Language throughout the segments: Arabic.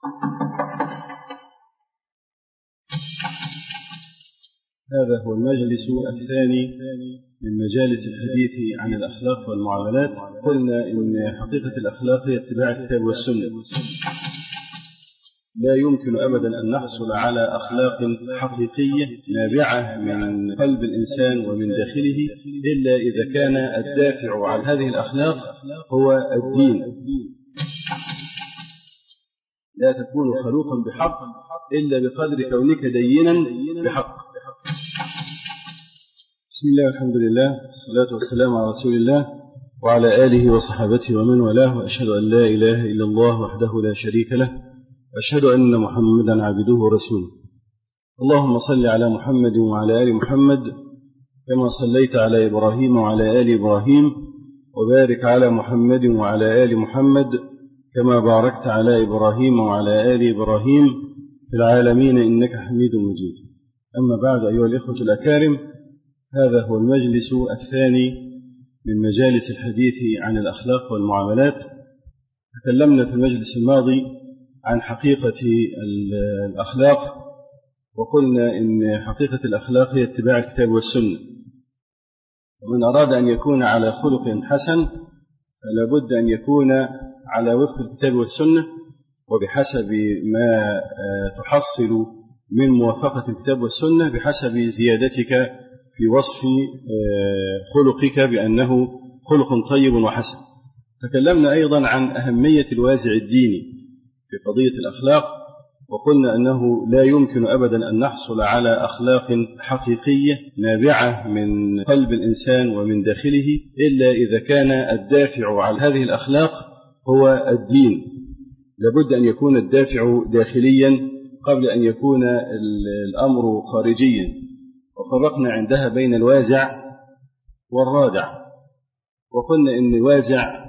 هذا هو المجلس الثاني من مجالس الحديث عن الأخلاق والمعاملات. قلنا إن حقيقة الأخلاق هي اتباع الكتاب والسنة. لا يمكن أبدا أن نحصل على أخلاق حقيقية نابعة من قلب الإنسان ومن داخله إلا إذا كان الدافع عن هذه الأخلاق هو الدين. لا تكون خلوقا بحق إلا بقدر كونك دينا بحق. بسم الله والحمد لله والصلاة والسلام على رسول الله وعلى آله وصحابته ومن والاه، وأشهد أن لا إله إلا الله وحده لا شريك له، وأشهد أن محمدا عبده ورسوله. اللهم صل على محمد وعلى آل محمد كما صليت على إبراهيم وعلى آل إبراهيم، وبارك على محمد وعلى آل محمد كما باركت على إبراهيم وعلى آل إبراهيم في العالمين إنك حميد مجيد. أما بعد، أيها الإخوة الأكارم، هذا هو المجلس الثاني من مجالس الحديث عن الأخلاق والمعاملات. تكلمنا في المجلس الماضي عن حقيقة الأخلاق، وقلنا إن حقيقة الأخلاق هي اتباع الكتاب والسنة. ومن أراد أن يكون على خلق حسن فلا بد أن يكون على وفق الكتاب والسنة، وبحسب ما تحصل من موافقة الكتاب والسنة بحسب زيادتك في وصف خلقك بأنه خلق طيب وحسن. تكلمنا أيضا عن أهمية الوازع الديني في قضية الأخلاق، وقلنا أنه لا يمكن أبدا أن نحصل على أخلاق حقيقية نابعة من قلب الإنسان ومن داخله إلا إذا كان الدافع عن هذه الأخلاق هو الدين. لابد أن يكون الدافع داخليا قبل أن يكون الأمر خارجيا. وفرقنا عندها بين الوازع والرادع، وقلنا إن الوازع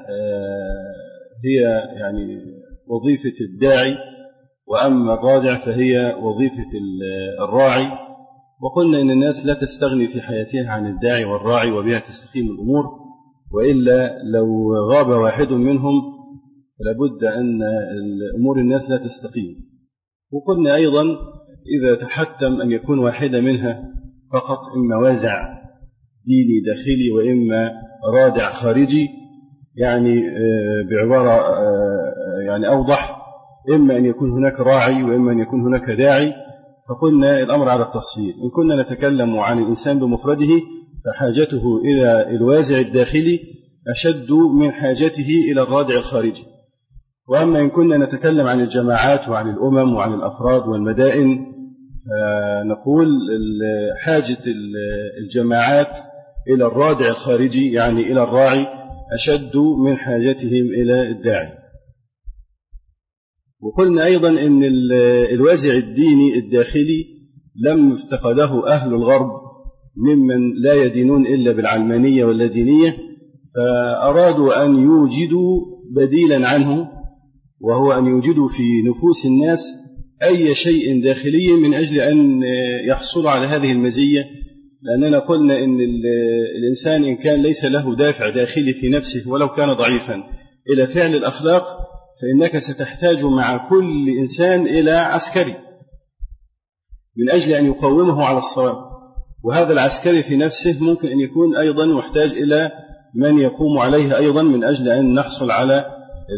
هي يعني وظيفة الداعي، وأما الرادع فهي وظيفة الراعي. وقلنا إن الناس لا تستغني في حياتها عن الداعي والراعي، وبها تستقيم الأمور، وإلا لو غاب واحد منهم لابد أن أمور الناس لا تستقيم. وقلنا أيضا إذا تحتم أن يكون واحدة منها فقط، إما وازع ديني داخلي وإما رادع خارجي، يعني بعبارة يعني أوضح، إما أن يكون هناك راعي وإما أن يكون هناك داعي. فقلنا الأمر على التفصيل. إن كنا نتكلم عن الإنسان بمفرده فحاجته إلى الوازع الداخلي أشد من حاجته إلى الرادع الخارجي. وأما إن كنا نتكلم عن الجماعات وعن الأمم وعن الأفراد والمدائن نقول حاجة الجماعات إلى الرادع الخارجي يعني إلى الراعي أشد من حاجتهم إلى الداعي. وقلنا أيضا أن الوازع الديني الداخلي لم افتقده أهل الغرب ممن لا يدينون إلا بالعلمانية واللادينية، فأرادوا أن يوجدوا بديلا عنه، وهو أن يوجدوا في نفوس الناس أي شيء داخلي من أجل أن يحصلوا على هذه المزية. لأننا قلنا إن الإنسان إن كان ليس له دافع داخلي في نفسه ولو كان ضعيفا إلى فعل الأخلاق، فإنك ستحتاج مع كل إنسان إلى عسكري من أجل أن يقومه على الصواب. وهذا العسكري في نفسه ممكن أن يكون أيضا محتاج إلى من يقوم عليه أيضا من أجل أن نحصل على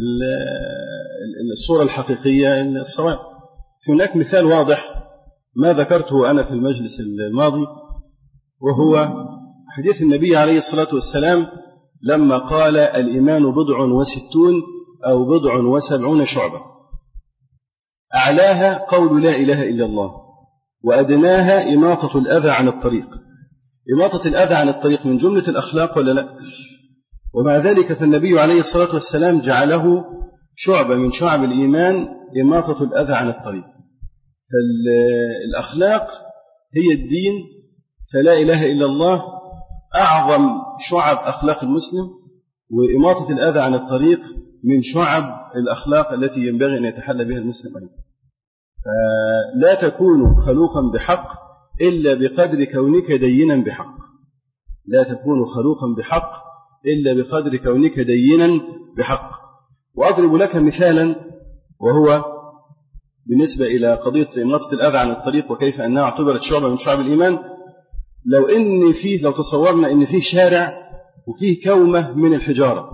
الصورة الحقيقية الصواب. هناك مثال واضح ما ذكرته أنا في المجلس الماضي، وهو حديث النبي عليه الصلاة والسلام لما قال الإيمان 60 أو 70 شعبة، أعلاها قول لا إله إلا الله، وأدناها إماطة الأذى عن الطريق. إماطة الأذى عن الطريق من جملة الأخلاق ولا لا؟ ومع ذلك فالنبي عليه الصلاة والسلام جعله شعبة من شعب الإيمان، إماطة الأذى عن الطريق. فالأخلاق هي الدين، فلا إله إلا الله أعظم شعب أخلاق المسلم، وإماطة الأذى عن الطريق من شعب الأخلاق التي ينبغي أن يتحلى بها المسلم أيضا. فلا تكون خلوقا بحق إلا بقدر كونك دينا بحق. لا تكون خلوقا بحق إلا بقدر كونك دينا بحق. وأضرب لك مثالا، وهو بالنسبة إلى قضية إماطة الأذى عن الطريق وكيف أنها اعتبرت شعبة من شعب الإيمان، لو تصورنا أن فيه شارع وفيه كومة من الحجارة،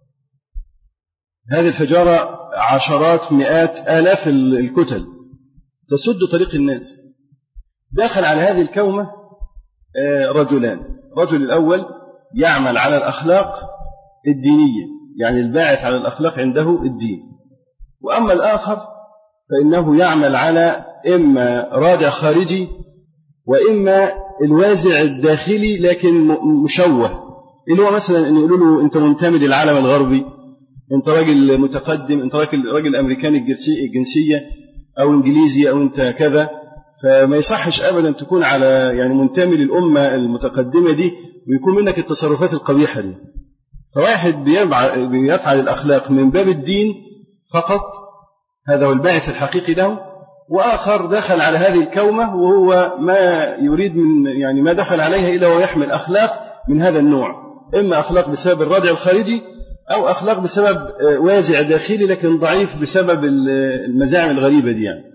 هذه الحجارة عشرات مئات آلاف الكتل تسد طريق الناس، دخل على هذه الكومة رجلان، رجل الأول يعمل على الأخلاق الدينية، يعني الباعث على الأخلاق عنده الدين، وأما الآخر فإنه يعمل على إما رادع خارجي وإما الوازع الداخلي لكن مشوه، اللي هو مثلا أن يقولوا له أنت منتمي للعالم الغربي، أنت راجل متقدم، أنت راجل أمريكاني الجنسية أو إنجليزي أو أنت كذا، فما يصحش أبدا تكون على يعني منتمي للأمة المتقدمة دي ويكون منك التصرفات القبيحة دي. فواحد بيفعل الأخلاق من باب الدين فقط، هذا هو الباعث الحقيقي له، وآخر دخل على هذه الكومة وهو ما يريد من يعني ما دخل عليها إلا ويحمل أخلاق من هذا النوع، إما أخلاق بسبب الرادع الخارجي أو أخلاق بسبب وازع داخلي لكن ضعيف بسبب المزاعم الغريبة دي يعني.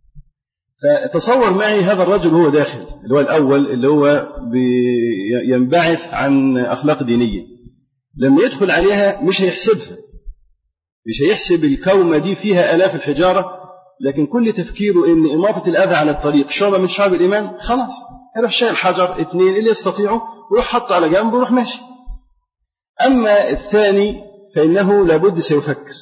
فتصور معي هذا الرجل هو داخل، اللي هو الأول اللي هو ينبعث عن أخلاق دينية، لما يدخل عليها مش هيحسبها، مش هيحسب الكومة دي فيها آلاف الحجارة، لكن كل تفكيره إن إماطة الأذى عن الطريق شعبة من شعب الإيمان، خلاص يروح شايل حجر اثنين اللي يستطيعه ويروح حطه على جنب ويروح ماشي. أما الثاني فإنه لابد سيفكر،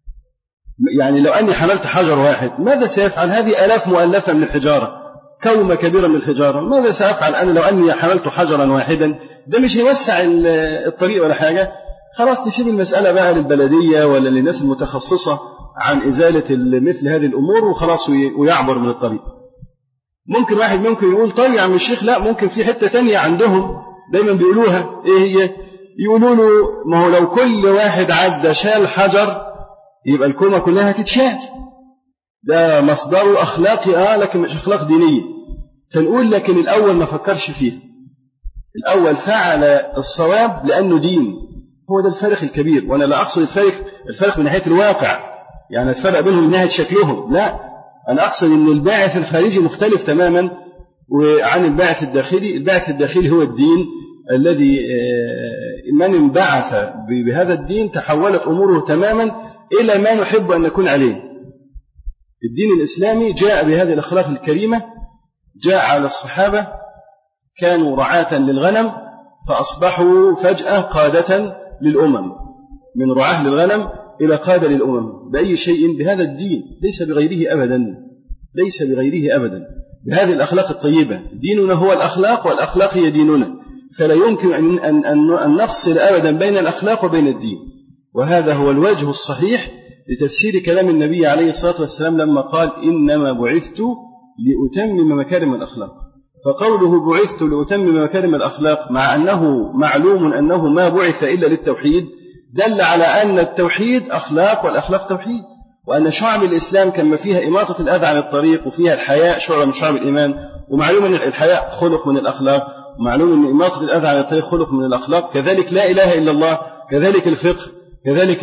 يعني لو أني حملت حجر واحد ماذا سيفعل؟ هذه آلاف مؤلفة من الحجارة، كومة كبيرة من الحجارة، ماذا سأفعل أنا لو أني حملت حجرا واحدا؟ ده مش يوسع الطريق ولا حاجة، خلاص نسيب المسألة بقى للبلدية ولا للناس المتخصصة عن إزالة مثل هذه الأمور وخلاص ويعبر من الطريق. ممكن واحد يقول طيب يا عم الشيخ لا، ممكن في حتة تانية عندهم دايما بيقولوها، إيه هي؟ يقولوا له ما هو لو كل واحد عدى شال حجر يبقى الكومة كلها تتشال، ده مصدره أخلاقي لكن مش أخلاق دينية. فنقول لكن الأول ما فكرش فيه، الأول فعل الصواب لأنه دين، هو ده الفرق الكبير. وأنا لا أقصد الفرق من ناحية الواقع، يعني الفرق بينهم من ناحية شكلهم، لا، أنا أقصد أن الباعث الخارجي مختلف تماما عن الباعث الداخلي. الباعث الداخلي هو الدين الذي من انبعث بهذا الدين تحولت أموره تماما إلى ما نحب أن نكون عليه. الدين الإسلامي جاء بهذه الأخلاق الكريمة، جاء على الصحابة كانوا رعاة للغنم فأصبحوا فجأة قادة للأمم، من رعاة للغنم إلى قادة للأمم، بأي شيء؟ بهذا الدين، ليس بغيره أبدا، ليس بغيره أبدا، بهذه الأخلاق الطيبة. ديننا هو الأخلاق والأخلاق هي ديننا، فلا يمكن أن نفصل أبدا بين الأخلاق وبين الدين. وهذا هو الوجه الصحيح لتفسير كلام النبي عليه الصلاة والسلام لما قال إنما بعثت لأتمم مكارم الأخلاق. فقوله بعثت لأتمم مكارم الأخلاق مع أنه معلوم أنه ما بعث إلا للتوحيد، دل على أن التوحيد أخلاق والأخلاق توحيد، وأن شعب الإسلام كما فيها إماطة الأذى عن الطريق وفيها الحياء شعبة من شعب الإيمان، ومعلوم أن الحياء خلق من الأخلاق، ومعلوم أن إماطة الأذى عن الطريق خلق من الأخلاق، كذلك لا إله إلا الله، كذلك الفقه، كذلك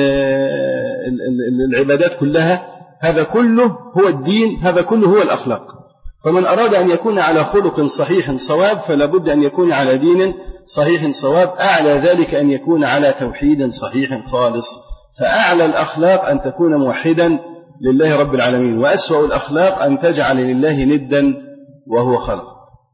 العبادات كلها، هذا كله هو الدين، هذا كله هو الأخلاق. فمن أراد أن يكون على خلق صحيح صواب فلا بد أن يكون على دين صحيح صواب، أعلى ذلك أن يكون على توحيد صحيح خالص. فأعلى الأخلاق أن تكون موحدا لله رب العالمين، وأسوأ الأخلاق أن تجعل لله ندا وهو خلق.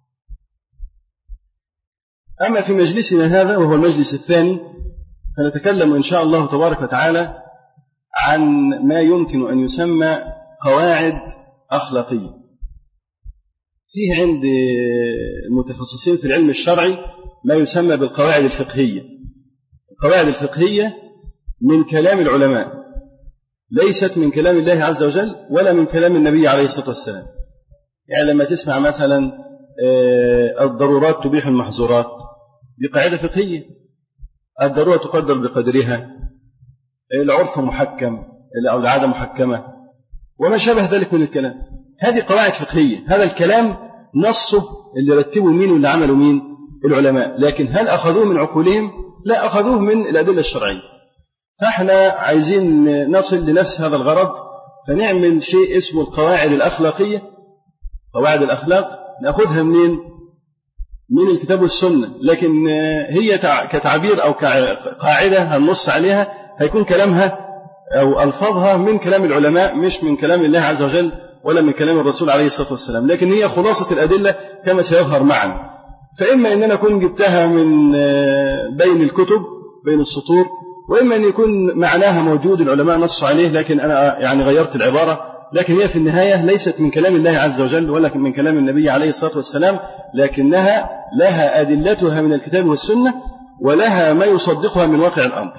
أما في مجلسنا هذا وهو المجلس الثاني فنتكلم إن شاء الله تبارك وتعالى عن ما يمكن أن يسمى قواعد أخلاقية. فيه عند المتخصصين في العلم الشرعي ما يسمى بالقواعد الفقهية. القواعد الفقهية من كلام العلماء، ليست من كلام الله عز وجل ولا من كلام النبي عليه الصلاة والسلام. يعني لما تسمع مثلا الضرورات تبيح المحظورات، دي قاعدة فقهية، الضرورة تقدر بقدرها، العرف محكم أو العادة محكمة، وما شابه ذلك من الكلام. هذه قواعد فقهية، هذا الكلام نصه اللي رتبوا مين واللي عملوا مين؟ العلماء. لكن هل أخذوه من عقولهم؟ لا، أخذوه من الأدلة الشرعية. فإحنا عايزين نصل لنفس هذا الغرض، فنعمل شيء اسمه القواعد الأخلاقية. قواعد الأخلاق نأخذها منين؟ من الكتاب والسنة، لكن هي كتعبير أو كقاعدة هنص عليها هيكون كلامها أو ألفاظها من كلام العلماء مش من كلام الله عز وجل ولا من كلام الرسول عليه الصلاة والسلام، لكن هي خلاصة الأدلة كما سيظهر معا. فإما أن أنا أكون جبتها من بين الكتب بين السطور، وإما أن يكون معناها موجود العلماء نصوا عليه لكن أنا يعني غيرت العبارة، لكن هي في النهاية ليست من كلام الله عز وجل ولا من كلام النبي عليه الصلاة والسلام، لكنها لها أدلتها من الكتاب والسنة ولها ما يصدقها من واقع الأمر.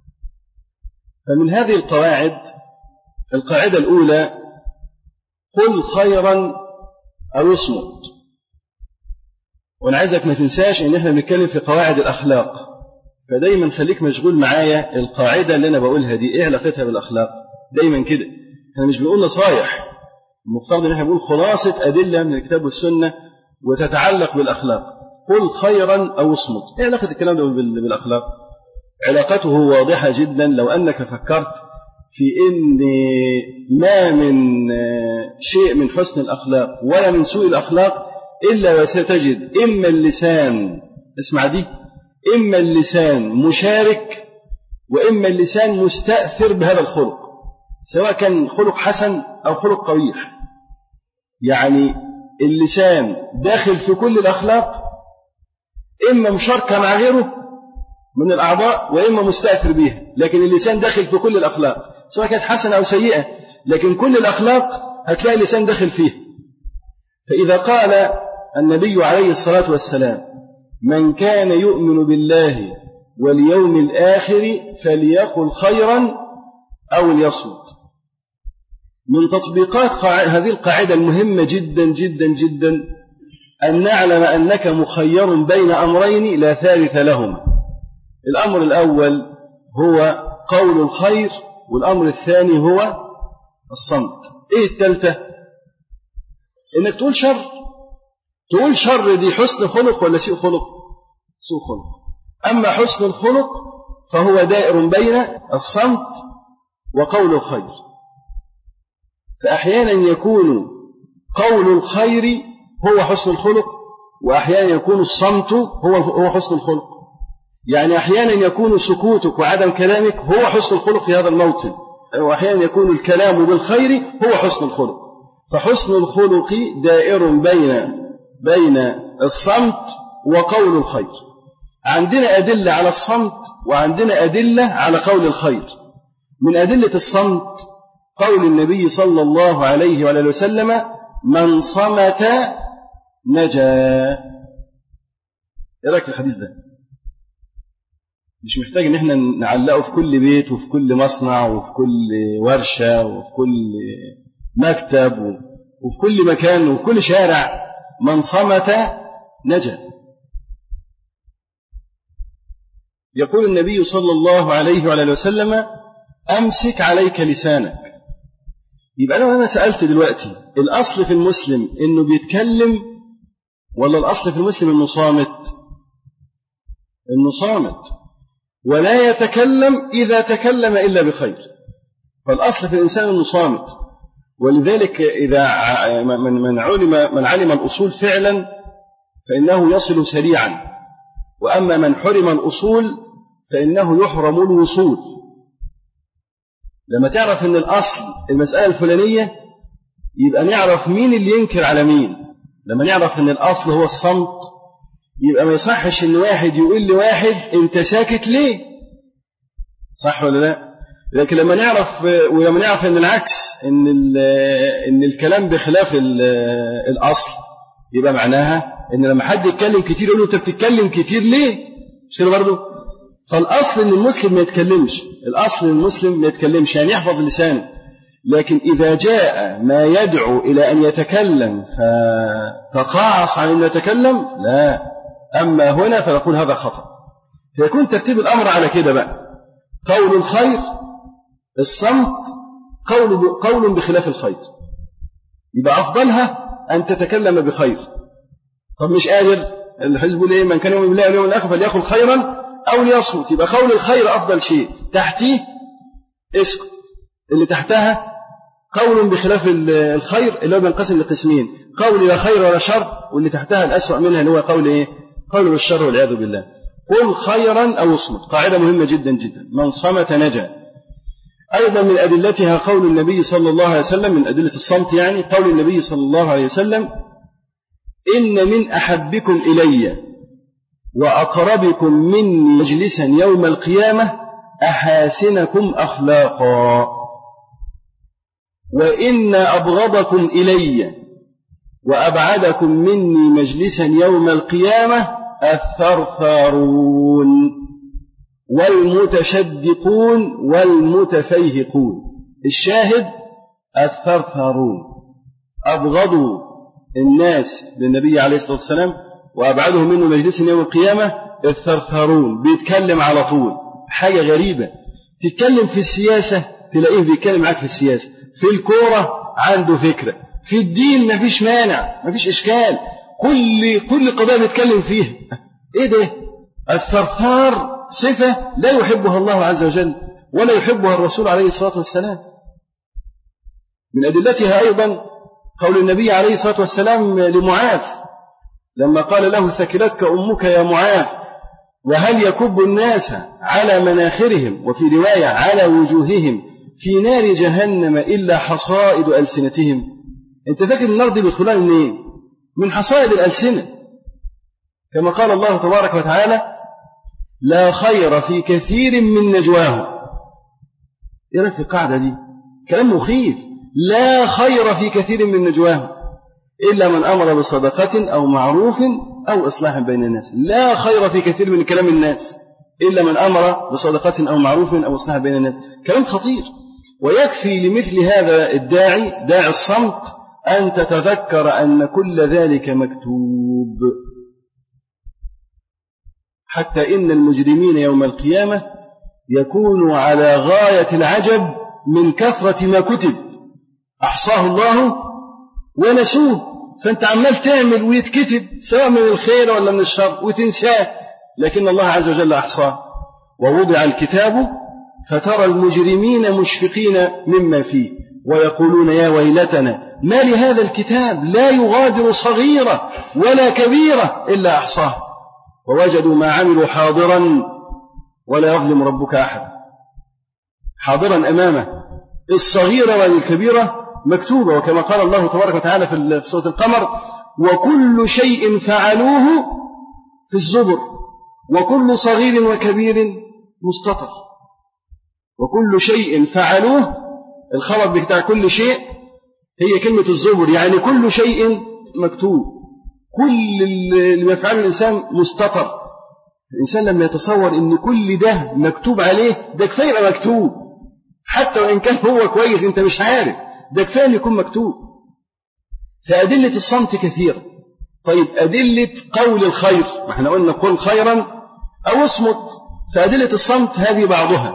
فمن هذه القواعد القاعدة الأولى: قل خيرا أو اصمت. وأنا عايزك ما تنساش إن إحنا بنتكلم في قواعد الأخلاق، فدايما خليك مشغول معايا القاعدة اللي أنا بقولها دي إيه علاقتها بالأخلاق. دايما كده إحنا مش بنقول نصايح، المفترض إن إحنا بنقول خلاصة أدلة من الكتاب والسنة وتتعلق بالأخلاق. قل خيرا أو اصمت. إيه علاقة الكلام ده بالأخلاق؟ علاقته واضحة جدا لو أنك فكرت في إن ما من شيء من حسن الأخلاق ولا من سوء الأخلاق إلا وستجد إما اللسان، اسمع دي، إما اللسان مشارك وإما اللسان مستأثر بهذا الخلق، سواء كان خلق حسن أو خلق قبيح. يعني اللسان داخل في كل الأخلاق، إما مشاركة مع غيره من الأعضاء وإما مستأثر بها، لكن اللسان داخل في كل الأخلاق سواء كانت حسنة أو سيئة، لكن كل الأخلاق هتلاقي اللسان داخل فيه. فإذا قال النبي عليه الصلاة والسلام: من كان يؤمن بالله واليوم الآخر فليقل خيرا أو ليصمت، من تطبيقات هذه القاعدة المهمة جدا جدا جدا أن نعلم أنك مخير بين أمرين لا ثالث لهما. الأمر الأول هو قول الخير، والأمر الثاني هو الصمت. إيه الثالثة؟ إنك تقول شر. تقول شر دي حسن خلق ولا سوء خلق؟ سوء خلق. أما حسن الخلق فهو دائر بين الصمت وقول الخير. فأحيانا يكون قول الخير هو حسن الخلق، وأحيانا يكون الصمت هو حسن الخلق. يعني أحيانا يكون سكوتك وعدم كلامك هو حسن الخلق في هذا الموطن، وأحيانا يكون الكلام بالخير هو حسن الخلق. فحسن الخلق دائر بين الصمت وقول الخير. عندنا أدلة على الصمت وعندنا أدلة على قول الخير. من أدلة الصمت قول النبي صلى الله عليه وآله وسلم: من صمت نجا. إيه رأيك في الحديث ده؟ مش محتاج ان احنا نعلقه في كل بيت وفي كل مصنع وفي كل ورشة وفي كل مكتب وفي كل مكان وفي كل شارع. من صمت نجا. يقول النبي صلى الله عليه وآله وسلم: أمسك عليك لسانك. يبقى أنا سألت دلوقتي الأصل في المسلم إنه بيتكلم ولا الأصل في المسلم إنه صامت؟ إنه صامت، ولا يتكلم إذا تكلم إلا بخير. فالأصل في الإنسان إنه صامت. ولذلك إذا من علم الأصول فعلا فإنه يصل سريعا، وأما من حرم الأصول فإنه يحرم الوصول. لما تعرف أن الأصل المسألة الفلانية يبقى نعرف مين اللي ينكر على مين. لما نعرف أن الأصل هو الصمت يبقى ما يصحش أن واحد يقول لواحد أنت ساكت ليه، صح ولا لا؟ لكن لما نعرف أن العكس، أن الكلام بخلاف الأصل، يبقى معناها أن لما حد يتكلم كتير يقول له أنت بتتكلم كتير ليه، مش كده برضه؟ فالأصل أن المسلم ما يتكلمش، الأصل أن المسلم ما يتكلمش، يعني يحفظ لسانه. لكن إذا جاء ما يدعو إلى أن يتكلم فتقاعس عن أن يتكلم، لا، أما هنا فنقول هذا خطأ. فيكون ترتيب الأمر على كده بقى: قول الخير، الصمت، قول بخلاف الخير. يبقى أفضلها أن تتكلم بخير. طب مش قادر، الحزب يقول إيه؟ من كان يؤمن بالله واليوم الآخر فليقل خيرا أو ليصمت. يبقى قول الخير أفضل شيء، تحتيه اسكت، اللي تحتها قول بخلاف الخير اللي هو بينقسم لقسمين، قول لا خير ولا شر، واللي تحتها الأسوأ منها اللي هو قول إيه؟ قول بالشر والعياذ بالله. قل خيرا أو اصمت، قاعدة مهمة جدا جدا، من صمت نجا. أيضا من أدلتها قول النبي صلى الله عليه وسلم، من أدلة الصمت يعني قول النبي صلى الله عليه وسلم: إن من أحبكم إلي وأقربكم مني مجلسا يوم القيامة أحاسنكم أخلاقا، وإن أبغضكم إلي وأبعدكم مني مجلسا يوم القيامة الثرثارون والمتشدقون والمتفيهقون. الشاهد الثرثارون أبغضوا الناس للنبي عليه الصلاة والسلام وأبعدهم منه مجلسا يوم القيامة الثرثارون. بيتكلم على طول، حاجة غريبة، تتكلم في السياسة تلاقيه بيتكلم معاك في السياسة، في الكورة عنده فكرة، في الدين مفيش مانع مفيش إشكال، كل قضايا بيتكلم فيها. إيه ده؟ الثرثار صفة لا يحبها الله عز وجل ولا يحبها الرسول عليه الصلاة والسلام. من أدلتها أيضا قول النبي عليه الصلاة والسلام لمعاذ لما قال له: ثكلتك أمك يا معاذ، وهل يكب الناس على مناخرهم وفي رواية على وجوههم في نار جهنم إلا حصائد ألسنتهم. أنت فاكر النار دي بيدخلها منين؟ من حصائد الألسنة، كما قال الله تبارك وتعالى: لا خير في كثير من نجواهم. إيه رأيك في القاعدة دي؟ كلام مخيف. لا خير في كثير من نجواهم إلا من أمر بصدقة أو معروف أو إصلاح بين الناس. لا خير في كثير من كلام الناس إلا من أمر بصدقة أو معروف أو إصلاح بين الناس. كلام خطير. ويكفي لمثل هذا الداعي، داعي الصمت، أن تتذكر أن كل ذلك مكتوب، حتى إن المجرمين يوم القيامة يكونوا على غاية العجب من كثرة ما كتب، أحصاه الله ونسوه. فأنت عمال تعمل ويتكتب سواء من الخير ولا من الشر وتنساه، لكن الله عز وجل أحصاه. ووضع الكتاب فترى المجرمين مشفقين مما فيه ويقولون: يا ويلتنا ما لهذا الكتاب لا يغادر صغيرة ولا كبيرة إلا أحصاه ووجدوا ما عملوا حاضرا ولا يظلم ربك أحد. حاضرا أمامه، الصغيرة والكبيرة مكتوبة، وكما قال الله تبارك وتعالى في سورة القمر: وكل شيء فعلوه في الزبر وكل صغير وكبير مستطر. وكل شيء فعلوه، الخبر بتاع كل شيء هي كلمة الزبر، يعني كل شيء مكتوب، كل اللي يفعله الإنسان مستطر. الإنسان لما يتصور إن كل ده مكتوب عليه، ده كفاية يبقى مكتوب، حتى وإن كان هو كويس أنت مش عارف، ده كفاية أن يكون مكتوب. فأدلة الصمت كثيرة. طيب أدلة قول الخير، احنا قلنا قل خيرا أو اصمت، فأدلة الصمت هذه بعضها.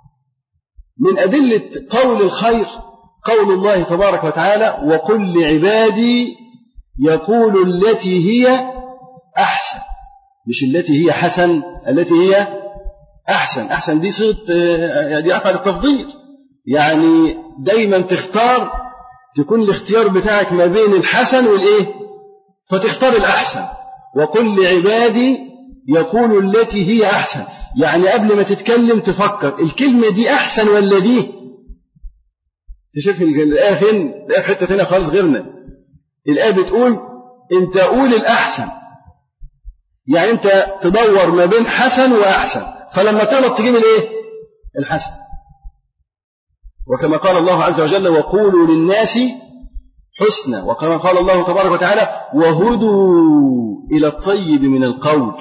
من أدلة قول الخير قول الله تبارك وتعالى: وقل لعبادي يقول التي هي أحسن، مش التي هي حسن، التي هي أحسن. أحسن دي صيغة، دي أفعل التفضيل، يعني دايما تختار، تكون الاختيار بتاعك ما بين الحسن والإيه، فتختار الأحسن. وقل لعبادي يقول التي هي أحسن، يعني قبل ما تتكلم تفكر الكلمة دي أحسن ولا دي. تشوف الآية فين؟ الآية حتة هنا خالص غيرنا. الآية بتقول أنت قول الأحسن، يعني أنت تدور ما بين حسن وأحسن، فلما تغلط تجيب الإيه؟ الحسن. وكما قال الله عز وجل: وقولوا للناس حسنا، وكما قال الله تبارك وتعالى: وهدوا إلى الطيب من القول.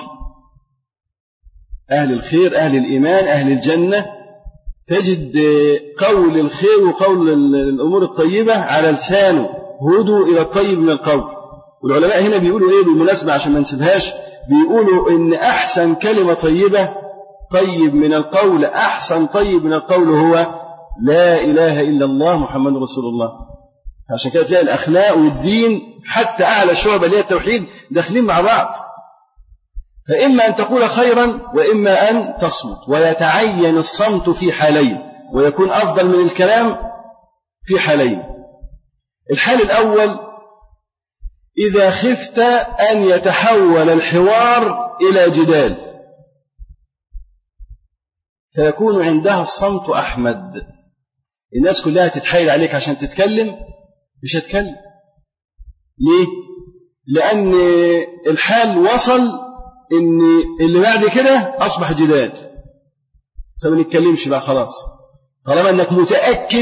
أهل الخير، أهل الإيمان، أهل الجنة، تجد قول الخير وقول الأمور الطيبة على لسانه، هدوا إلى الطيب من القول. والعلماء هنا بيقولوا إيه بالمناسبة عشان ما نسيبهاش، بيقولوا إن أحسن كلمة طيبة طيب من القول، أحسن طيب من القول هو لا إله إلا الله محمد رسول الله. عشان كده تلاقي الأخلاق والدين حتى أعلى شعبة اللي هي التوحيد داخلين مع بعض. فإما أن تقول خيرا وإما أن تصمت، ويتعين الصمت في حالين، ويكون أفضل من الكلام في حالين. الحال الأول إذا خفت أن يتحول الحوار إلى جدال فيكون عندها الصمت أحمد. الناس كلها تتحايل عليك عشان تتكلم، مش هتكلم. ليه؟ لأن الحال وصل إن اللي بعد كده أصبح جدال، فما نتكلمش بقى خلاص، طالما أنك متأكد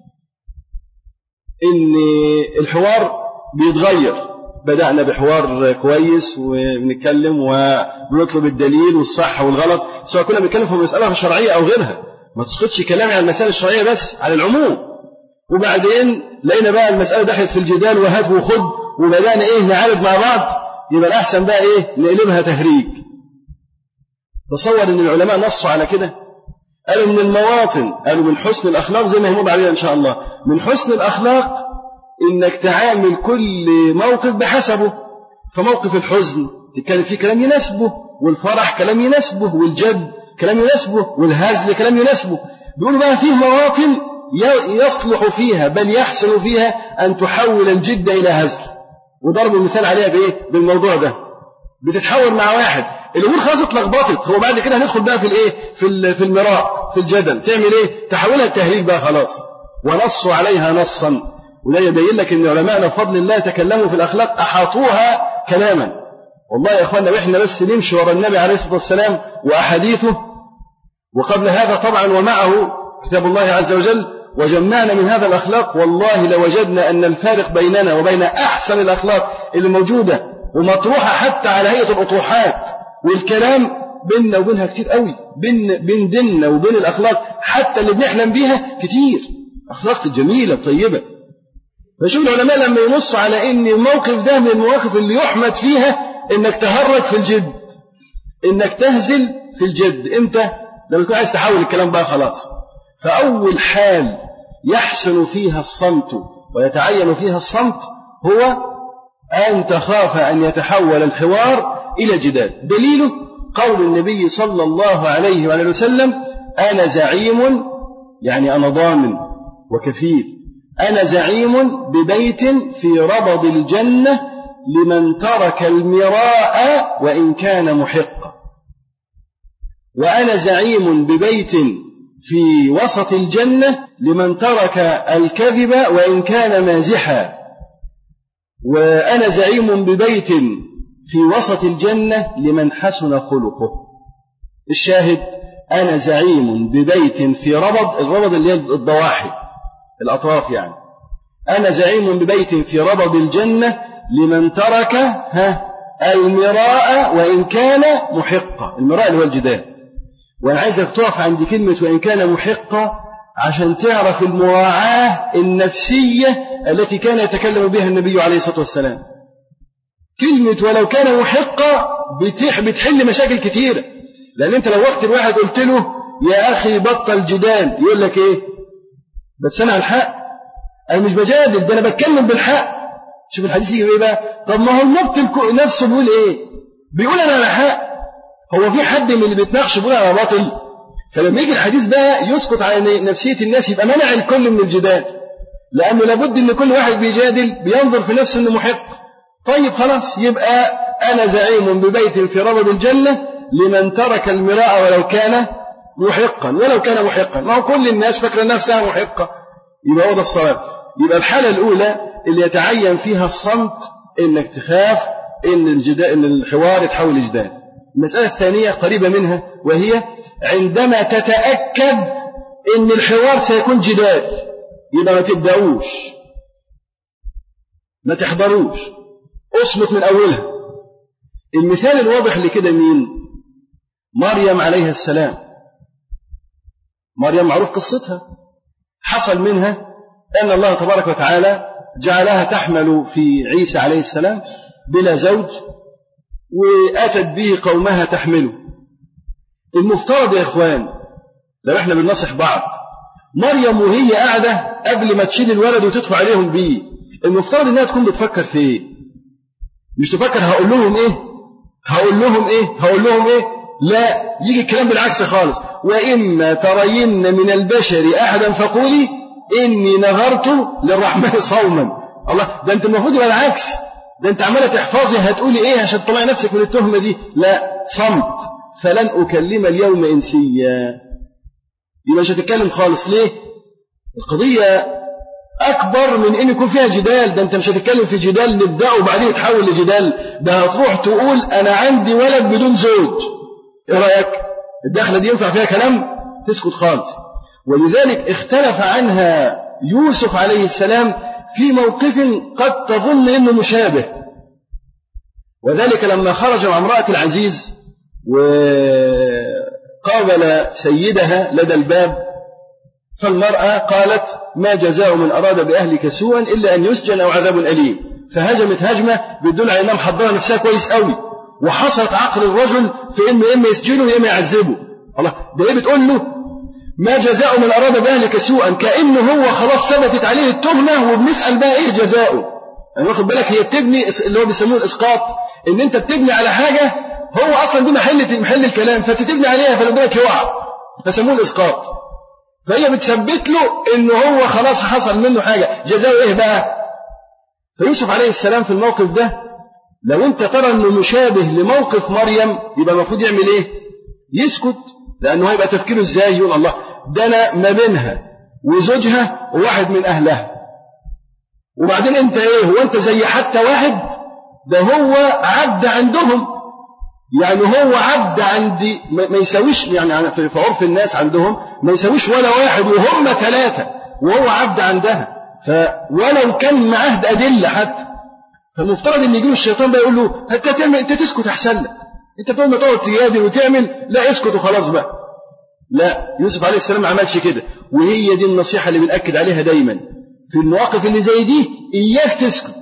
إن الحوار بيتغير. بدأنا بحوار كويس ونتكلم ونطلب الدليل والصح والغلط، سواء كنا بنتكلم في مسألة شرعية أو غيرها، ما تسقطش كلامي عن المسائل الشرعية بس، على العموم. وبعدين لقينا بقى المسألة دخلت في الجدال وهات وخد، وبدأنا نعالج مع بعض، يبقى الأحسن بقى نقلبها تهريج. تصور إن العلماء نصوا على كده، قالوا من المواطن، قالوا من حسن الأخلاق، زي ما يمر علينا إن شاء الله، من حسن الأخلاق إنك تعامل كل موقف بحسبه. فموقف الحزن تتكلم فيه كلام يناسبه، والفرح كلام يناسبه، والجد كلام يناسبه، والهزل كلام يناسبه. بيقولوا بقى فيه مواطن يصلح فيها بل يحسن فيها أن تحول الجد إلى هزل، وضرب المثال عليها بالموضوع ده. بتتحول مع واحد الأمور خلاص اتلخبطت، هو بعد كده هندخل بقى في المراء، في الجدل، تعمل تحولها التهريج بقى خلاص. ونصوا عليها نصا، وده يبين لك ان علماءنا بفضل الله تكلموا في الأخلاق أحاطوها كلاما. والله يا اخوانا واحنا بس نمشي ورا النبي عليه الصلاة والسلام وأحاديثه، وقبل هذا طبعا ومعه كتاب الله عز وجل، وجمعنا من هذا الأخلاق، والله لوجدنا أن الفارق بيننا وبين أحسن الأخلاق اللي موجودة ومطروحة حتى على هيئة الأطروحات والكلام بيننا وبينها كتير قوي، بين ديننا وبين الأخلاق حتى اللي بنحلم بيها كتير، أخلاق جميلة طيبة. فشوف العلماء لما ينصوا على إن الموقف ده من المواقف اللي يحمد فيها إنك تهرج في الجد، إنك تهزل في الجد. إمتى؟ لما تكون عايز تحول الكلام بقى خلاص. فأول حال يحسن فيها الصمت ويتعين فيها الصمت هو أن تخاف أن يتحول الحوار إلى جدال. دليله قول النبي صلى الله عليه وآله وسلم: أنا زعيم، يعني أنا ضامن وكفيل، أنا زعيم ببيت في ربض الجنة لمن ترك المراء وإن كان محقا. وأنا زعيم ببيت في وسط الجنة لمن ترك الكذب وإن كان مازحا. وأنا زعيم ببيت في وسط الجنة لمن حسن خلقه. الشاهد: أنا زعيم ببيت في ربض، الربض اللي هي الضواحي الأطراف يعني. أنا زعيم ببيت في ربض الجنة لمن ترك المراء وإن كان محقا. المراء اللي هو الجدال. وأنا عايزك تقف عند كلمة وإن كان محقا عشان تعرف المراعاة النفسية التي كان يتكلم بها النبي عليه الصلاة والسلام. كلمة ولو كان محقا بتحل مشاكل كتيرة، لأن أنت لو وقت الواحد قلت له يا أخي بطل جدال، يقول لك بس أنا على الحق، أنا مش بجادل، ده أنا بتكلم بالحق. شوف الحديث يجي بقى، طب ما هو المبطل نفسه بيقول بيقول أنا على حق. هو في حد من اللي بيتناقش بيقول أنا باطل؟ فلما يجي الحديث بقى يسقط على نفسية الناس، يبقى منع الكل من الجدال، لأنه لابد أن كل واحد بيجادل بينظر في نفسه أنه محق. طيب خلاص، يبقى أنا زعيم ببيت في ربض الجنة لمن ترك المراء ولو كان محقا. ولو كان محقا، ما هو كل الناس فاكرة نفسها محقة، يبقى هو ده الصواب. يبقى الحالة الأولى اللي يتعين فيها الصمت إنك تخاف إن الحوار يتحول لجدال. المسألة الثانية قريبة منها، وهي عندما تتأكد إن الحوار سيكون جدال، يبقى ما تبدأوش، ما تحضروش، أصمت من أولها. المثال الواضح لكده مين؟ مريم عليها السلام. مريم معروف قصتها، حصل منها أن الله تبارك وتعالى جعلها تحمل في عيسى عليه السلام بلا زوج، وأتت به قومها تحمله. المفترض يا إخوان لو إحنا بننصح بعض، مريم وهي قاعدة قبل ما تشيل الولد وتدخل عليهم بيه، المفترض إنها تكون بتفكر في مش تفكر هقول لهم هقول لهم لا، يجي الكلام بالعكس خالص. وإما ترين من البشر أحدا فقولي إني نذرت للرحمن صوما. الله، ده أنت المفروض يبقى العكس، ده أنت عمالة تحفظي هتقولي إيه عشان تطلعي نفسك من التهمة دي. لا، صمت. فلن أكلم اليوم إنسيا. يبقى مش هتتكلم خالص. ليه؟ القضية أكبر من إن يكون فيها جدال. ده أنت مش هتتكلم في جدال نبدأ وبعدين يتحول لجدال، ده هتروح تقول أنا عندي ولد بدون زوج. إيه رأيك؟ الدخلة دي ينفع فيها كلام؟ تسكت خالص. ولذلك اختلف عنها يوسف عليه السلام في موقف قد تظن إنه مشابه، وذلك لما خرج مع امرأة العزيز وقابل سيدها لدى الباب، فالمرأة قالت ما جزاء من أراد بأهلك سوءا إلا أن يسجن أو عذاب أليم. فهجمت هجمة بتدل على أنها محضرة نفسها كويس قوي، وحصلت عقل الرجل في إنه إما يسجنه وإما يعذبه. الله، ده إيه بتقول له ما جزاء من أراد بأهلك سوءا، كأنه هو خلاص ثبتت عليه التهمة وبنسأل بقى إيه جزاؤه. يعني واخد بالك، هي بتبني اللي هو بيسموه الإسقاط، إن أنت بتبني على حاجة هو أصلا دي محل الكلام، فتتبني عليها فلديك يقع، فسموه الإسقاط. فهي بتثبت له إنه هو خلاص حصل منه حاجة، جزاؤه إيه بقى؟ فيوسف عليه السلام في الموقف ده لو أنت ترى إنه مشابه لموقف مريم، يبقى المفروض يعمل إيه؟ يسكت، لأنه هيبقى تفكيره إزاي؟ يقول الله، ده أنا ما بينها وزوجها وواحد من أهلها، وبعدين أنت إيه؟ هو أنت زي حتى واحد؟ ده هو عبد عندهم، يعني هو عبد عندي ما يساويش، يعني في عرف الناس عندهم ما يساويش ولا واحد، وهم 3 وهو عبد عندها، ولو كان معاه أدلة حتى. فالمفترض ان يجي له الشيطان بقى يقول له انت تعمل، انت تسكت احسن لك، انت بتقول ما تقعد تجادل وتعمل، لا اسكت وخلاص بقى. لا، يوسف عليه السلام ما عملش كده، وهي دي النصيحة اللي بنأكد عليها دايما في المواقف اللي زي دي. إياك تسكت،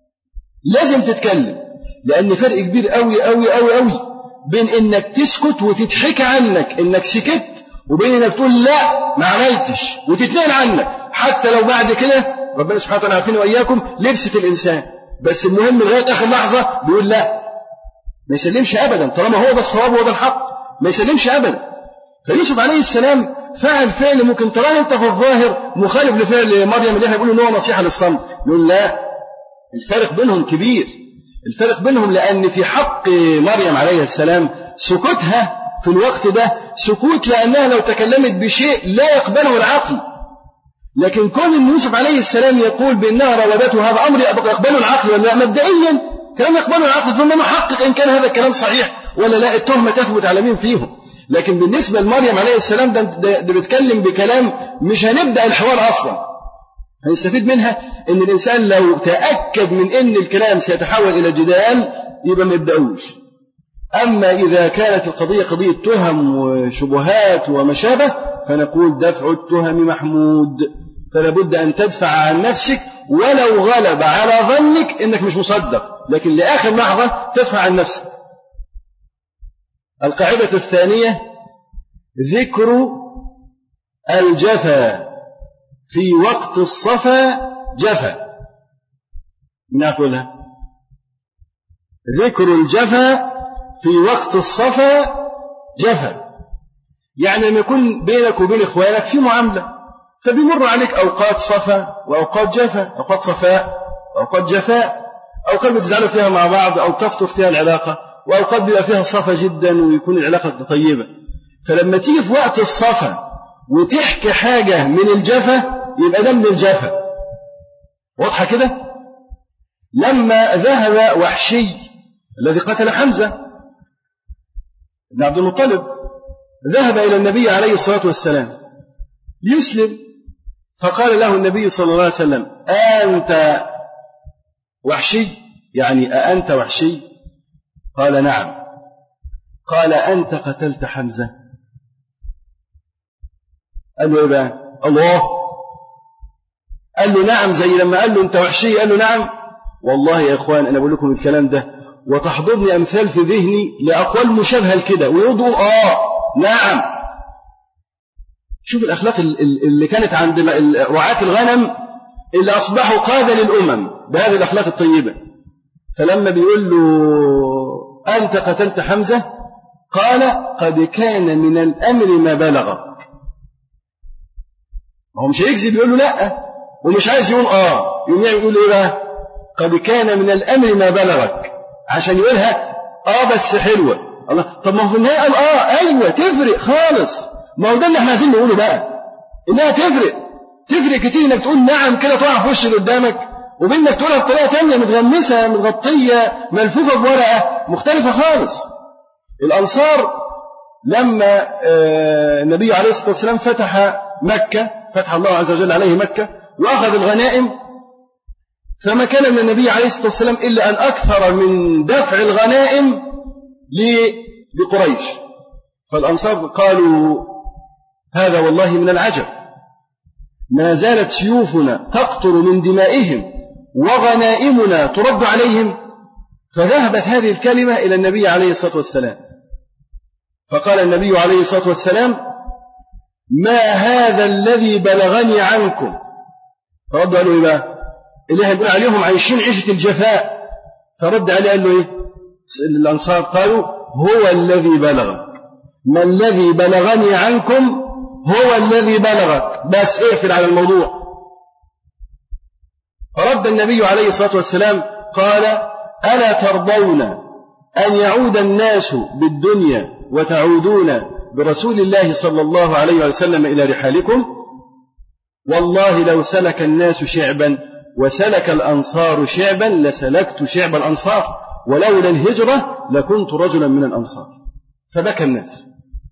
لازم تتكلم، لأن فرق كبير قوي قوي قوي قوي بين إنك تسكت وتتحكى عنك إنك سكت، وبين إنك تقول لا ما عملتش وتتنقل عنك، حتى لو بعد كده ربنا سبحانه وتعالى عارفين وإياكم لبست الإنسان، بس المهم لغاية آخر لحظة بيقول لا، ما يسلمش أبدا، طالما هو ده الصواب وهو ده الحق ما يسلمش أبدا. فيوسف عليه السلام فعل فعل ممكن تراه أنت في الظاهر مخالف لفعل مريم اللي احنا بنقول إن هو نصيحة للصمت، نقول لا، الفرق بينهم كبير، الفرق بينهم، لأن في حق مريم عليه السلام سكوتها في الوقت ده سكوت لأنها لو تكلمت بشيء لا يقبله العقل، لكن كون أن يوسف عليه السلام يقول بأنها راودته هذا أمر يقبله العقل ولا لا؟ مبدئيا كلام يقبله العقل، ثم نحقق إن كان هذا الكلام صحيح ولا لا، التهمة تثبت على مين فيهم. لكن بالنسبة لمريم عليه السلام ده بيتكلم بكلام مش هنبدأ الحوار أصلا. هنستفيد منها أن الإنسان لو تأكد من أن الكلام سيتحول إلى جدال يبقى ما يبدأوش. أما إذا كانت القضية قضية تهم وشبهات وما شابه فنقول دفع التهم محمود، فلا بد أن تدفع عن نفسك ولو غلب على ظنك أنك مش مصدق، لكن لآخر لحظة تدفع عن نفسك. القاعدة الثانية ذكر الجفا في وقت الصفا جفا. من أقولها ذكر الجفا في وقت الصفا جفا، يعني لما يكون بينك وبين إخوانك في معاملة فبيمر عليك أوقات صفا وأوقات جفا، أوقات صفاء وأوقات جفاء، أوقات بتزعلوا فيها مع بعض أو تفتر فيها العلاقة، وأوقات بيبقى فيها صفا جدا ويكون العلاقة طيبة. فلما تيجي في وقت الصفا وتحكي حاجة من الجفا يبقى ده من الجفا. واضحة كده؟ لما ذهب وحشي الذي قتل حمزة بن عبد المطلب ذهب إلى النبي عليه الصلاة والسلام ليسلم، فقال له النبي صلى الله عليه وسلم أنت وحشي؟ يعني أأنت وحشي؟ قال نعم. قال أنت قتلت حمزة؟ قال له إيه بقى؟ الله. قال له نعم، زي لما قال له أنت وحشي قال له نعم. والله يا إخوان أنا بقول لكم الكلام ده وتحضرني أمثال في ذهني لأقوال مشابهة لكده ويقولوا نعم. شوف الأخلاق اللي كانت عند رعاة الغنم اللي أصبحوا قادة للأمم بهذه الأخلاق الطيبة. فلما بيقول له أنت قتلت حمزة قال قد كان من الأمر ما بلغك. هو مش هيكذب يقول له لا، ومش عايز يقول يقوم يقول ايه بقى؟ قد كان من الامر ما بلغك، عشان يقولها بس حلوه. الله، طب ما هو في النهايه قال ايوه تفرق خالص. ما هو ده اللي احنا عايزين نقوله بقى، انها تفرق كتير انك تقول نعم كده تقع في وش اللي قدامك، وبين انك تقولها بطريقه ثانيه متغمسه متغطيه ملفوفه بورقه مختلفه خالص. الانصار لما النبي عليه الصلاه والسلام فتح مكه، فتح الله عز وجل عليه مكه واخذ الغنائم، فما كان من النبي عليه الصلاه والسلام الا ان اكثر من دفع الغنائم لقريش. فالانصار قالوا هذا والله من العجب، ما زالت سيوفنا تقطر من دمائهم وغنائمنا ترد عليهم. فذهبت هذه الكلمة إلى النبي عليه الصلاة والسلام، فقال النبي عليه الصلاة والسلام ما هذا الذي بلغني عنكم. فرد قالوا إيه بقى؟ اللي هنقول عليهم عايشين عيشة الجفاء. فرد عليه قال له إيه؟ الأنصار قالوا هو الذي بلغك، ما الذي بلغني عنكم هو الذي بلغك، بس اقفل على الموضوع. فرد النبي عليه الصلاة والسلام قال ألا ترضون أن يعود الناس بالدنيا وتعودون برسول الله صلى الله عليه وسلم إلى رحالكم؟ والله لو سلك الناس شعبا وسلك الأنصار شعبا لسلكت شعب الأنصار، ولولا الهجرة لكنت رجلا من الأنصار. فبكى الناس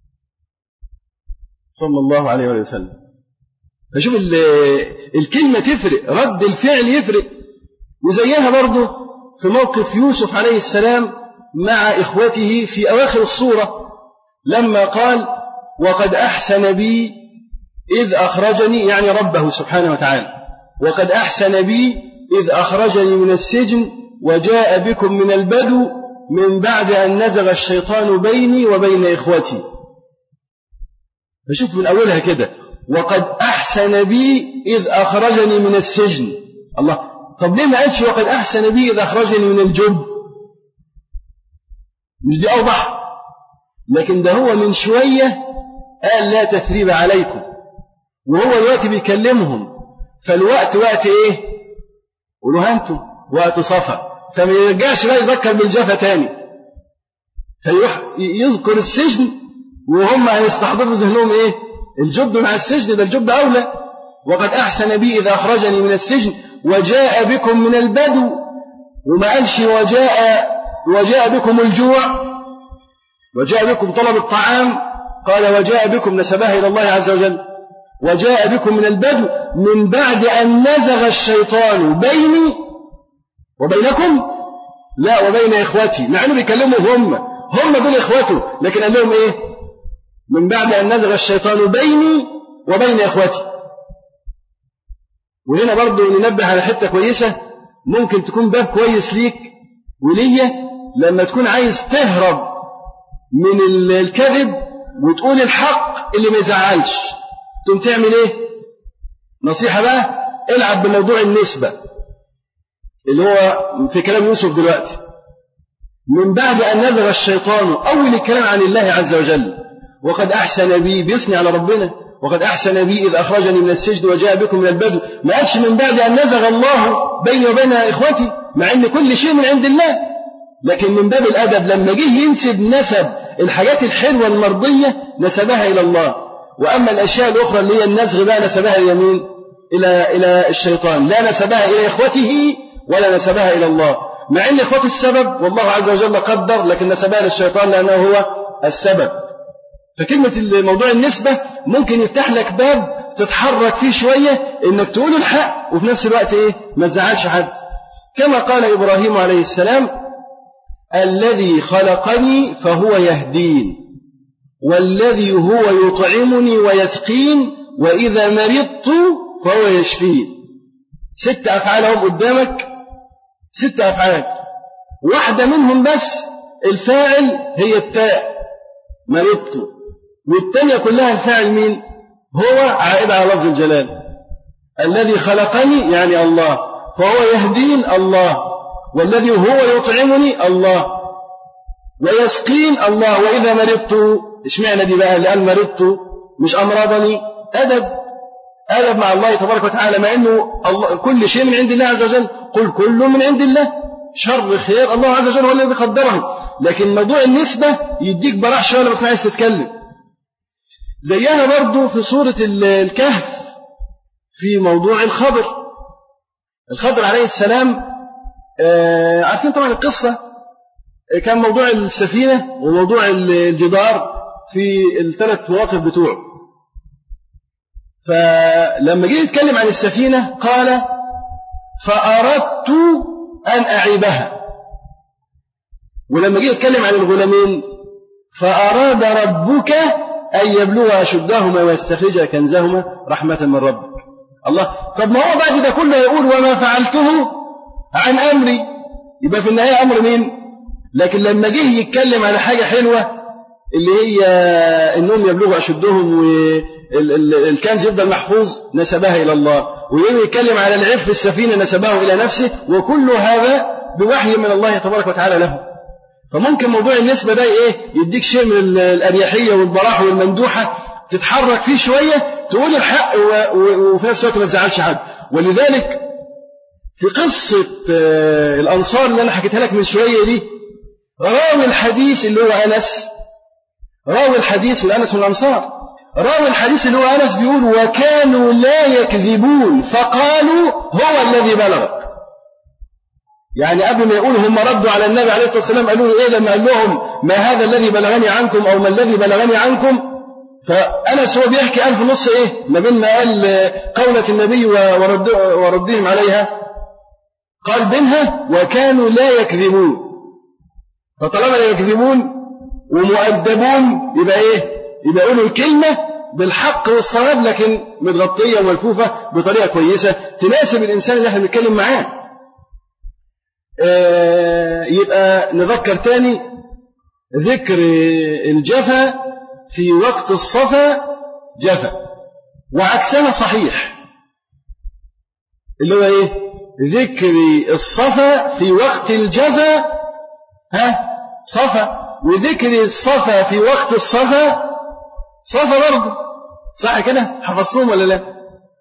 صلى الله عليه وسلم. فشوف الكلمة تفرق، رد الفعل يفرق. وزيها برضه في موقف يوسف عليه السلام مع إخوته في أواخر الصورة، لما قال وقد أحسن بي إذ أخرجني، يعني ربه سبحانه وتعالى، وقد أحسن بي إذ أخرجني من السجن وجاء بكم من البدو من بعد أن نزغ الشيطان بيني وبين إخوتي. فشوف من أولها كده وقد أحسن بي إذ أخرجني من السجن. الله، طب ليه ما قالش وقد أحسن بي إذ أخرجني من الجب؟ مش دي أوضح؟ لكن ده هو من شوية قال لا تثريب عليكم، وهو دلوقتي بيكلمهم، فالوقت وقت إيه؟ قولوا أنتم وقت صفا، فما يرجعش بقى يذكر بالجفا تاني، فيروح يذكر السجن وهم هيستحضروا ذهنهم إيه؟ الجب مع السجن، ده الجب أولى. وقد أحسن بي إذا أخرجني من السجن وجاء بكم من البدو، وما قالش وجاء بكم الجوع، وجاء بكم طلب الطعام، قال وجاء بكم نسبها إلى الله عز وجل. وجاء بكم من البدو من بعد أن نزغ الشيطان بيني وبينكم، لا وبين إخوتي، مع أنه بيكلموا هم دول إخوته، لكن قال لهم إيه؟ من بعد أن نزغ الشيطان بيني وبين إخوتي. وهنا برضو ننبه على حتة كويسة، ممكن تكون باب كويس ليك وليا لما تكون عايز تهرب من الكذب وتقول الحق اللي ما يزعلش، تقوم تعمل ايه؟ نصيحة بقى، العب بموضوع النسبة اللي هو في كلام يوسف دلوقتي. من بعد أن نزغ الشيطان، أول الكلام عن الله عز وجل، وقد أحسن بي، بيثني على ربنا، وقد أحسن بي إذ أخرجني من السجن وجاء بكم من البدو. ما قالش من بعد أن نزغ الله بيني وبين إخوتي، مع أن كل شيء من عند الله، لكن من باب الأدب لما جه ينسب نسب الحاجات الحلوة المرضية نسبها إلى الله، وأما الأشياء الأخرى اللي هي النزغ بقى نسبها إلى مين؟ إلى الشيطان، لا نسبها إلى إخوته ولا نسبها إلى الله، مع أن إخوته السبب والله عز وجل قدر، لكن نسبها للشيطان لأنه هو السبب. فكلمة موضوع النسبة ممكن يفتح لك باب تتحرك فيه شوية إنك تقول الحق وفي نفس الوقت إيه؟ ما تزعلش حد. كما قال إبراهيم عليه السلام الذي خلقني فهو يهدين، والذي هو يطعمني ويسقين، وإذا مرضت فهو يشفين. 6 أفعال هم قدامك، 6 أفعال، واحدة منهم بس الفاعل هي التاء مرضت، والتانية كلها الفاعل مين؟ هو عائد على لفظ الجلال. الذي خلقني يعني الله، فهو يهدين الله، والذي هو يطعمني الله، ويسقين الله، وإذا مرضت. اشمعنى دي بقى؟ لأن مرضت مش أمراضني، أدب. أدب مع الله تبارك وتعالى، مع أنه الله كل شيء من عند الله عز وجل. قل كل من عند الله، شر خير الله عز وجل هو الذي قدره. لكن موضوع النسبة يديك براح شوية لما تكون عايز تتكلم. زيها برضو في سورة الكهف في موضوع الخضر عليه السلام. عارفين طبعا القصة، كان موضوع السفينة وموضوع الجدار في الثلاث مواقف بتوعه. فلما جه يتكلم عن السفينة قال فأردت أن أعيبها، ولما جه يتكلم عن الغلامين فأراد ربك أن يبلغ أشدهما ويستخرج كنزهما رحمة من ربك. الله، طب ما هو بعد ده كله يقول وما فعلته عن أمري، يبقى في النهاية أمر مين؟ لكن لما جه يتكلم على حاجة حلوة اللي هي إنهم يبلغوا أشدهم والكنز يفضل محفوظ نسبها إلى الله، ويجي يتكلم على العيب في السفينة نسبه إلى نفسه، وكل هذا بوحي من الله تبارك وتعالى له. فممكن موضوع النسبة ده يديك شيء من الأريحية والبراح والمندوحة، تتحرك فيه شوية تقول الحق وفي نفس الوقت ما تزعلش حد. ولذلك في قصة الأنصار اللي أنا حكيتها لك من شوية دي، راوي الحديث اللي هو أنس، راوي الحديث والأنس من الأنصار، راوي الحديث اللي هو أنس بيقول وكانوا لا يكذبون فقالوا هو الذي بلغك. يعني قبل ما يقولوا هم ردوا على النبي عليه الصلاة والسلام قالوا له إيه لما قال لهم ما هذا الذي بلغني عنكم أو ما الذي بلغني عنكم. فأنس هو بيحكي ألف نص ما بين ما قال قولة النبي وردهم عليها، قال بينها وكانوا لا يكذبون. فطالما لا يكذبون ومؤدبون يبقى يبقى يقولوا الكلمة بالحق والصواب لكن متغطية وملفوفة بطريقة كويسة تناسب الإنسان اللي احنا بنتكلم معاه. يبقى نذكر تاني ذكر الجفا في وقت الصفا جفا، وعكسها صحيح اللي هو ذكر الصفا في وقت الجفا صفا، وذكر الصفا في وقت الصفا صفا برضه. صح كده؟ حفظتهم ولا لا؟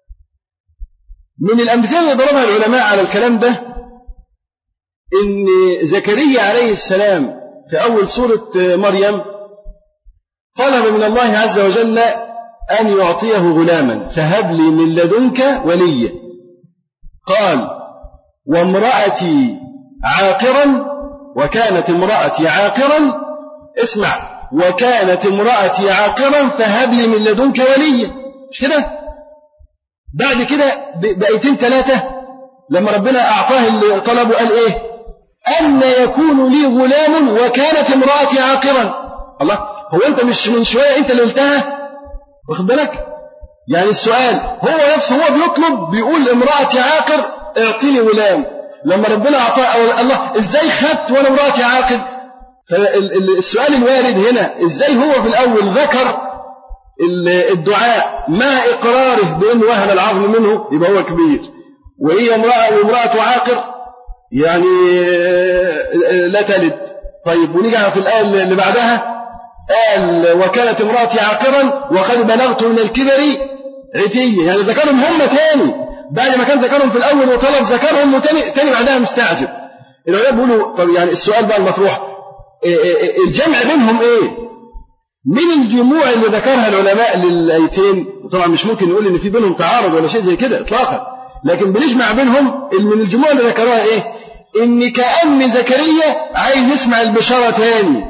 من الأمثلة اللي ضربها العلماء على الكلام ده إن زكريا عليه السلام في أول سورة مريم طلب من الله عز وجل أن يعطيه غلاما فهب لي من لدنك وليا. قال وامرأتي عاقرا وكانت امرأتي عاقرا، اسمع، وكانت امرأتي عاقرا فهب لي من لدنك وليا. مش كده؟ بعد كده بآيتين ثلاثة لما ربنا أعطاه اللي طلبه قال أن يكون لي غلام وكانت امرأتي عاقرا. الله، هو أنت مش من شوية أنت اللي قلتها؟ واخد بالك؟ يعني السؤال هو نفسه هو بيطلب، بيقول امرأتي عاقر اعطيني غلام. لما ربنا أعطاه الله إزاي خدت وأنا امرأتي عاقر؟ فالسؤال الوارد هنا إزاي هو في الأول ذكر الدعاء مع إقراره بأنه وهب العظم منه يبقى هو كبير، وهي امرأة عاقر يعني لا تلد. طيب ونيجي في الآية اللي بعدها قال وكانت امرأتي عاقرا وقد بلغت من الكبر عتية، يعني ذكرهم هم تاني بعد ما كان ذكرهم في الأول وطلب ذكرهم وتاني بعدها مستعجب. العلماء بيقولوا طب يعني السؤال بقى المطروح الجمع بينهم من الجموع اللي ذكرها العلماء للآيتين. وطبعا مش ممكن نقول ان في بينهم تعارض ولا شيء زي كده اطلاقا، لكن بنجمع بينهم من الجموع اللي ذكروها ان كأن زكريا عايز يسمع البشارة تاني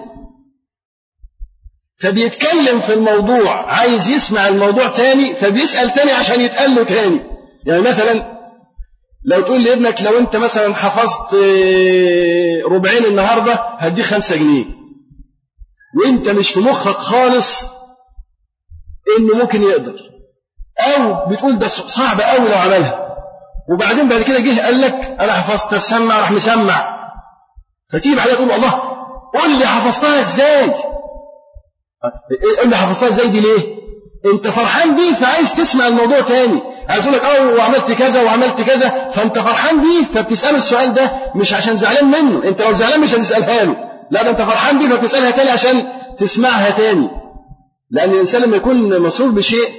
فبيتكلم في الموضوع، عايز يسمع الموضوع تاني فبيسأل تاني عشان يتقال له تاني. يعني مثلا لو تقول لابنك لو انت مثلا حفظت ربعين النهاردة هديك 5 جنيه، وانت مش في مخك خالص انه ممكن يقدر، او بتقول ده صعب قوي لو عملها، وبعدين بعد كده جه قال لك انا حفظت فسمع راح مسمع، فتيجي بعدها تقول الله قول لي حفظتها ازاي؟ قول لي حفظتها ازاي دي ليه؟ انت فرحان بيه فعايز تسمع الموضوع تاني، عايز يقول لك وعملت كذا وعملت كذا، فانت فرحان بيه فبتساله السؤال ده مش عشان زعلان منه، انت لو زعلان مش هتسالها له، لا ده انت فرحان بيه فبتسالها تاني عشان تسمعها تاني. لان الانسان لما يكون مسرور بشيء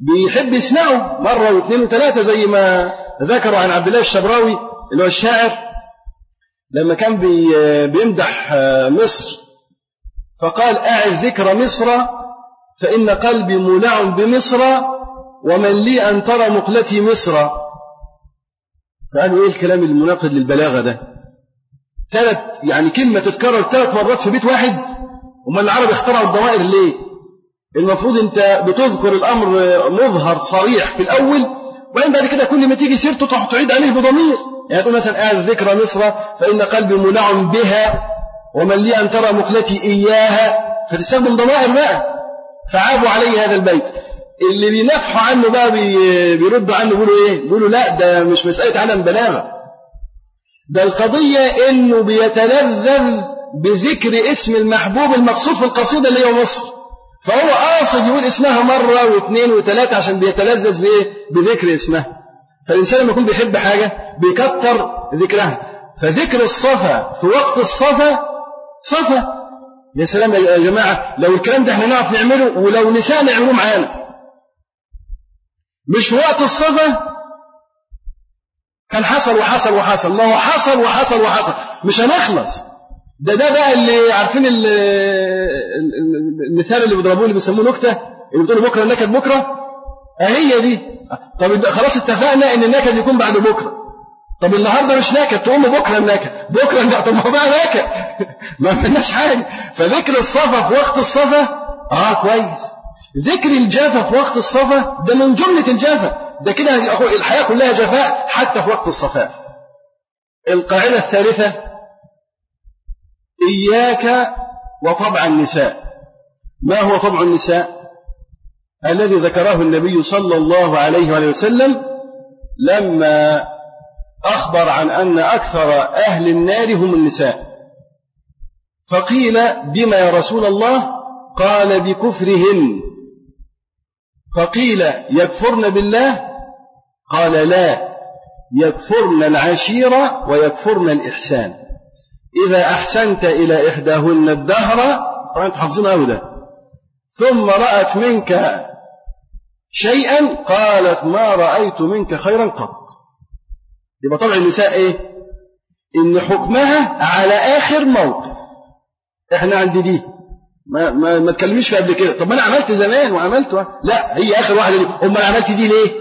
بيحب يسمعه مرة واثنين وثلاثة، زي ما ذكروا عن عبد الله الشبراوي اللي هو الشاعر لما كان بيمدح مصر فقال: أعذ ذكر مصر فإن قلبي مولع بمصر ومن لي أن ترى مقلتي مصر. فقالوا إيه الكلام المناقض للبلاغة ده؟ يعني كلمة تتكرر 3 مرات في بيت واحد. وما العرب اخترعوا الضمائر ليه؟ المفروض أنت بتذكر الأمر مظهر صريح في الأول، وبعدين بعد كده كل ما تيجي سيرته تعيد عليه بضمير. يعني تقول مثلا: أعذ ذكر مصر فإن قلبي مولع بها ومن لي أن ترى مقلتي إياها، فتستخدم ضمائر بقى. فعابوا عليه هذا البيت. اللي بينفحوا عنه بقى بيردوا عنه بيقولوا إيه؟ بيقولوا لا، ده مش مسألة عدم بلاغة، ده القضية إنه بيتلذذ بذكر اسم المحبوب المقصود في القصيدة اللي هي مصر، فهو قاصد يقول اسمها مرة واثنين وثلاثة عشان بيتلذذ بإيه؟ بذكر اسمها. فالإنسان لما يكون بيحب حاجة بيكتر ذكرها. فذكر الصفا في وقت الصفا صفا. يا سلام يا جماعة، لو الكلام ده احنا نعرف نعمله، ولو نساء نعمله معانا، مش في وقت الصفا كان حصل وحصل وحصل، ما هو حصل وحصل وحصل، مش هنخلص. ده بقى اللي عارفين المثال اللي بيضربوه اللي بيسموه نكتة، اللي بتقولوا بكرة النكد بكرة، هي دي. طب خلاص اتفقنا ان النكد يكون بعد بكرة. طب النهارده مش نكد، تقول له بكرة النكد، بكرة النكد، طب ما هو بقى نكد ما عملناش حاجة. فذكر الصفا في وقت الصفا كويس. ذكر الجافة في وقت الصفا ده من جملة الجافة، ده كده الحياة كلها جفاء حتى في وقت الصفاء. القاعدة الثالثة: إياك وطبع النساء. ما هو طبع النساء؟ الذي ذكره النبي صلى الله عليه وسلم لما أخبر عن أن أكثر أهل النار هم النساء. فقيل: بما يا رسول الله؟ قال: بكفرهن. فقيل: يكفرن بالله؟ قال: لا، يكفرن العشيرة ويكفرن الإحسان. إذا أحسنت إلى إحداهن الدهر، طبعا تحفظون أو ده، ثم رأت منك شيئا قالت: ما رأيت منك خيرا قط. يبقى طبع النساء إيه؟ إن حكمها على آخر موقف. إحنا عند دي ما تكلميش في قبل كده. طب ما أنا عملت زمان وعملت لا، هي آخر واحدة دي. أمال عملت دي ليه؟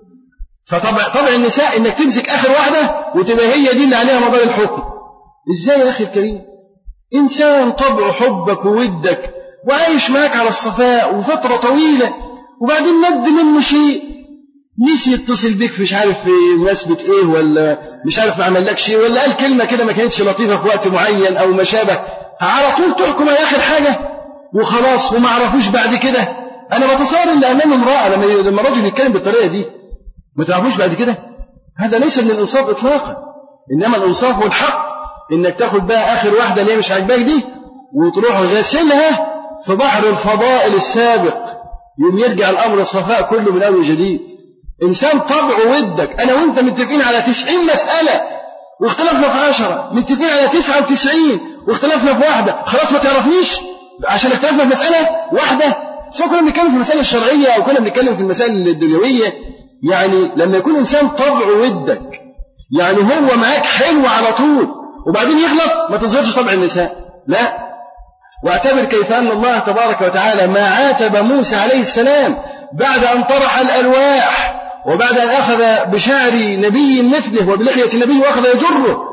فطبع النساء إنك تمسك آخر واحدة وتبقى هي دي اللي عليها مدار الحكم. إزاي يا أخي الكريم؟ إنسان طبعه حبك وودك وعايش معك على الصفاء وفترة طويلة، وبعدين مد منه شيء، نسي يتصل بيك في مش عارف في مناسبة إيه، ولا مش عارف ما عمل لك شيء، ولا قال كلمة كده ما كانتش لطيفة في وقت معين أو ما شابه، على طول تحكم على آخر حاجة وخلاص وما عرفوش بعد كده. أنا بتصور اللي أمام امرأة لما رجل يتكلم بالطريقة دي ما تعرفوش بعد كده، هذا ليس من الإنصاف إطلاقا. إنما الإنصاف والحق إنك تاخد بقى آخر واحدة اللي هي مش عاجباك دي وتروح غاسلها في بحر الفضائل السابق، يوم يرجع الأمر الصفاء كله من أول جديد. إنسان طبعه ودك، أنا وإنت متفقين على 90 مسألة واختلفنا في 10، متفقين على 99 واختلفنا في واحدة، خلاص ما تعرفنيش عشان اختلفنا في مسألة واحدة. سواء كنا بنتكلم في المسائل الشرعية أو كنا بنتكلم في المسائل الدنيوية. يعني لما يكون إنسان طبعه ودك، يعني هو معاك حلو على طول، وبعدين يغلط، ما تظهرش طبع النساء، لا. واعتبر كيف أن الله تبارك وتعالى ما عاتب موسى عليه السلام بعد أن طرح الألواح وبعد أن أخذ بشعر نبي مثله وبلحية نبي وأخذ يجره،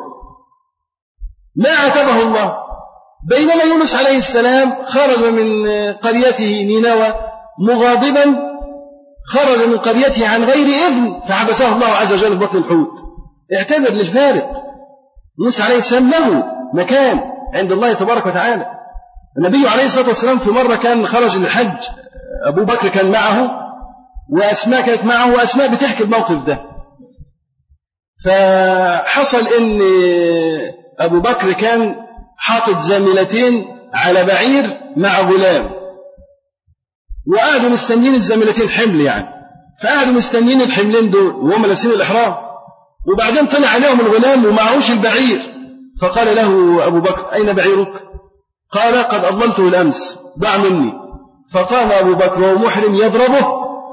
ما عاتبه الله. بينما يونس عليه السلام خرج من قريته نينوى مغاضبا، خرج من قريته عن غير إذن فحبسه الله عز وجل في بطن الحوت. اعتبر للفارق. موسى عليه السلام له مكان عند الله تبارك وتعالى. النبي عليه الصلاة والسلام في مرة كان خرج للحج، أبو بكر كان معه وأسماء كانت معه، وأسماء بتحكي الموقف ده. فحصل إن أبو بكر كان حاطط زميلتين على بعير مع غلام، وقعدوا مستنين الزميلتين حمل يعني، فقعدوا مستنين الحملين دول وهم لابسين الإحرام، وبعدين طلع عليهم الغلام ومعهوش البعير، فقال له أبو بكر: أين بعيرك؟ قال: قد أضللته الأمس، ضاع مني. فقام أبو بكر وهو محرم يضربه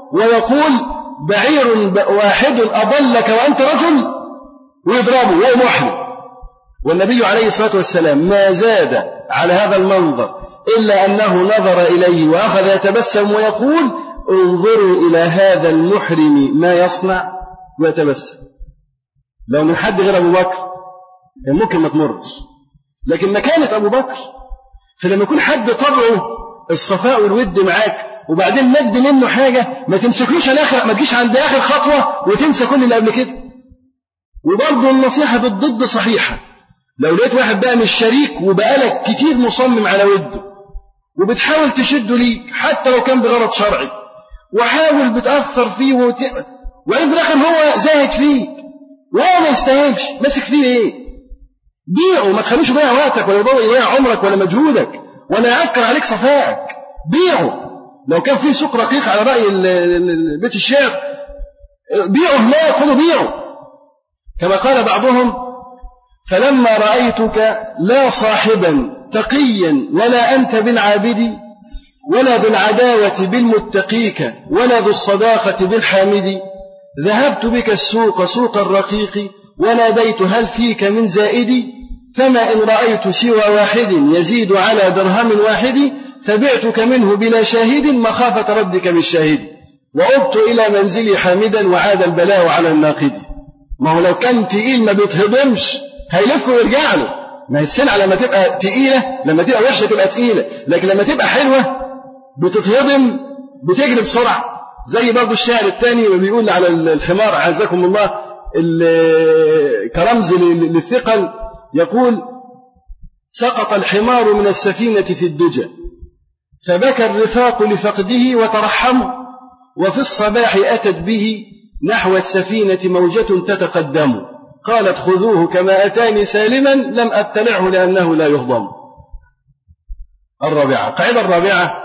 ويقول بعير واحد أضلك وأنت رجل، ويضربه وهو محرم. والنبي عليه الصلاة والسلام ما زاد على هذا المنظر إلا أنه نظر إليه وأخذ يتبسم ويقول انظروا إلى هذا المحرم ما يصنع، ويتبسم. لو من حد غير أبو بكر ممكن ما تمرش، لكن مكانة أبو بكر. فلما يكون حد طبعه الصفاء والود معاك وبعدين مد منه حاجة، ما تمسكلوش الآخر، ما تجيش عند آخر خطوة وتنسى كل اللي قبل كده. وبرضه النصيحة بالضد صحيحة. لو لقيت واحد بقى مش شريك وبقالك كتير مصمم على وده وبتحاول تشده ليك حتى لو كان بغرض شرعي، وحاول بتأثر فيه وإن في الآخر هو زاهد فيك وهو ما يستاهلش، ماسك فيه إيه؟ بيعه، ما تخلوش يضيع وقتك ولا يضيع عمرك ولا مجهودك ولا يعكر عليك صفائك. بيعه. لو كان فيه سوق رقيق على رأي بيت الشعر، بيعه، لا خذوا بيعه. كما قال بعضهم فلما رأيتك لا صاحبا تقيا ولا أنت بالعابد ولا ذو العداوة بالمتقيك ولا ذو الصداقة بالحامد، ذهبت بك السوق سوق الرقيق وناديت هل فيك من زائد، فما إن رأيت سوى واحد يزيد على درهم واحد، فبعتك منه بلا شاهد مخافة ردك بالشاهد، وعبت إلى منزلي حامدا وعاد البلاء على الناقد. ما هو لو كان تقيل ما بيتهضمش هيلف ويرجع له. ما هي السلعة لما تبقى تقيلة، لما تبقى وحشة تبقى تقيلة، لكن لما تبقى حلوة بتتهضم بتجري بسرعة. زي برضو الشاعر الثاني بيقول على الحمار عزكم الله كرمز للثقل، يقول سقط الحمار من السفينة في الدجى فبكى الرفاق لفقده وترحموا، وفي الصباح أتت به نحو السفينة موجة تتقدم، قالت خذوه كما أتاني سالما لم أبتلعه لأنه لا يهضم. الرابعة، قاعدة الرابعة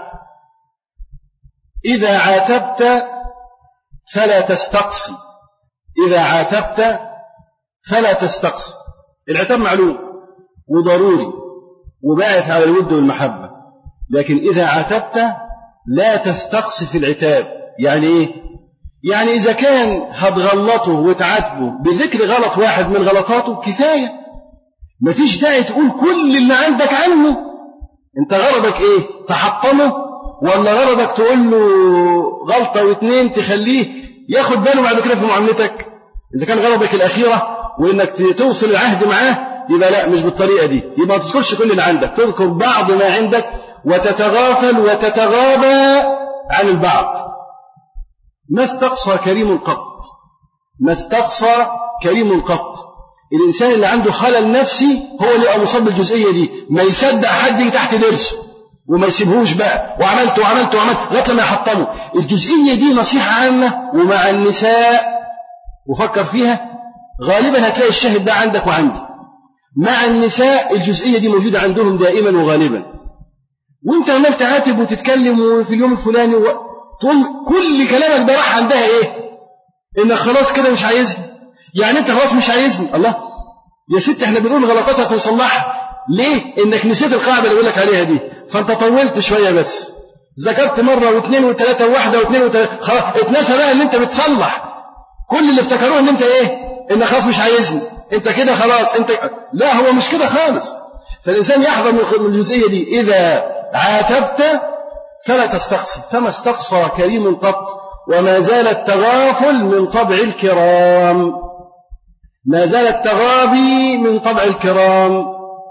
إذا عاتبت فلا تستقصي. إذا عاتبت فلا تستقصي. العتاب معلوم وضروري وباعث على الود والمحبة، لكن إذا عاتبت لا تستقصي في العتاب. يعني إيه؟ يعني إذا كان هتغلطه وتعاتبه بذكر غلط واحد من غلطاته كفاية، مفيش داعي تقول كل اللي عندك عنه. أنت غرضك إيه؟ تحطمه ولا غرضك تقول له غلطة واثنين تخليه ياخد باله بعد كده في معاملتك؟ إذا كان غرضك الأخيرة وإنك توصل العهد معاه، يبقى لا، مش بالطريقة دي. يبقى ما تذكرش كل اللي عندك، تذكر بعض ما عندك وتتغافل وتتغابى عن البعض. ما استقصى كريم قط. ما استقصى كريم قط. الإنسان اللي عنده خلل نفسي هو اللي يبقى مصاب بالجزئية دي، ما يصدق حد يجي تحت درسه وما يسيبهوش بقى وعملت لغاية لما يحطمه. الجزئية دي نصيحة عامة. ومع النساء وفكر فيها، غالبا هتلاقي الشاهد ده عندك وعندي. مع النساء الجزئية دي موجودة عندهم دائما وغالبا. وانت عمال تعاتب وتتكلم في اليوم الفلاني تقول كل كلامك ده راح عندها ايه؟ انك خلاص كده مش عايزني. يعني انت خلاص مش عايزني. الله يا ست، احنا بنقول غلطاتك ونصلحها. ليه؟ انك نسيت القاعدة اللي بقول لك عليها دي، فانت طولت شوية بس، ذكرت مرة واثنين وثلاثة وواحدة واثنين وثلاثة، خلاص اتنسى بقى ان انت بتصلح. كل اللي افتكروه ان انت ايه؟ انك خلاص مش عايزني، انت كده خلاص انت. لا، هو مش كده خالص. فالانسان يحذر من الجزئية دي. اذا عاتبت فلا تستقصي. فما استقصى كريم قط، وما زال التغافل من طبع الكرام. ما زال التغابي من طبع الكرام.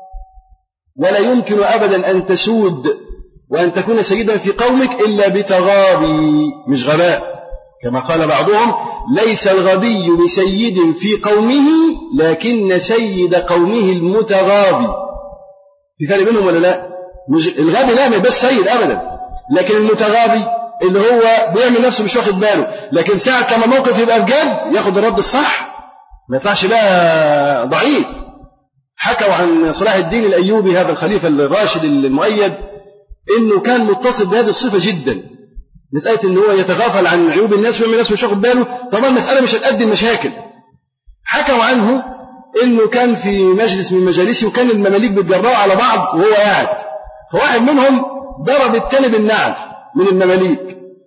ولا يمكن أبدا أن تسود وأن تكون سيدا في قومك إلا بتغابي، مش غباء. كما قال بعضهم ليس الغبي بسيد في قومه لكن سيد قومه المتغابي. في فرق بينهم ولا لا؟ مش الغبي لا، ما يبقاش سيد أبدا، لكن المتغابي اللي هو بيعمل نفسه مش واخد باله، لكن ساعة لما موقف يبقى بجد ياخد الرد الصح، ما يطلعش بقى ضعيف. حكوا عن صلاح الدين الأيوبي هذا الخليفة الراشد المؤيد إنه كان متصف بهذه الصفة جدا، مسألة إنه هو يتغافل عن عيوب الناس ويعمل نفسه مش واخد باله. طبعا المسألة مش هتؤدي المشاكل. حكوا عنه إنه كان في مجلس من مجالسه وكان المماليك بيتجرأوا على بعض وهو قاعد، فواحد منهم ضرب التاني بالنعل من المماليك،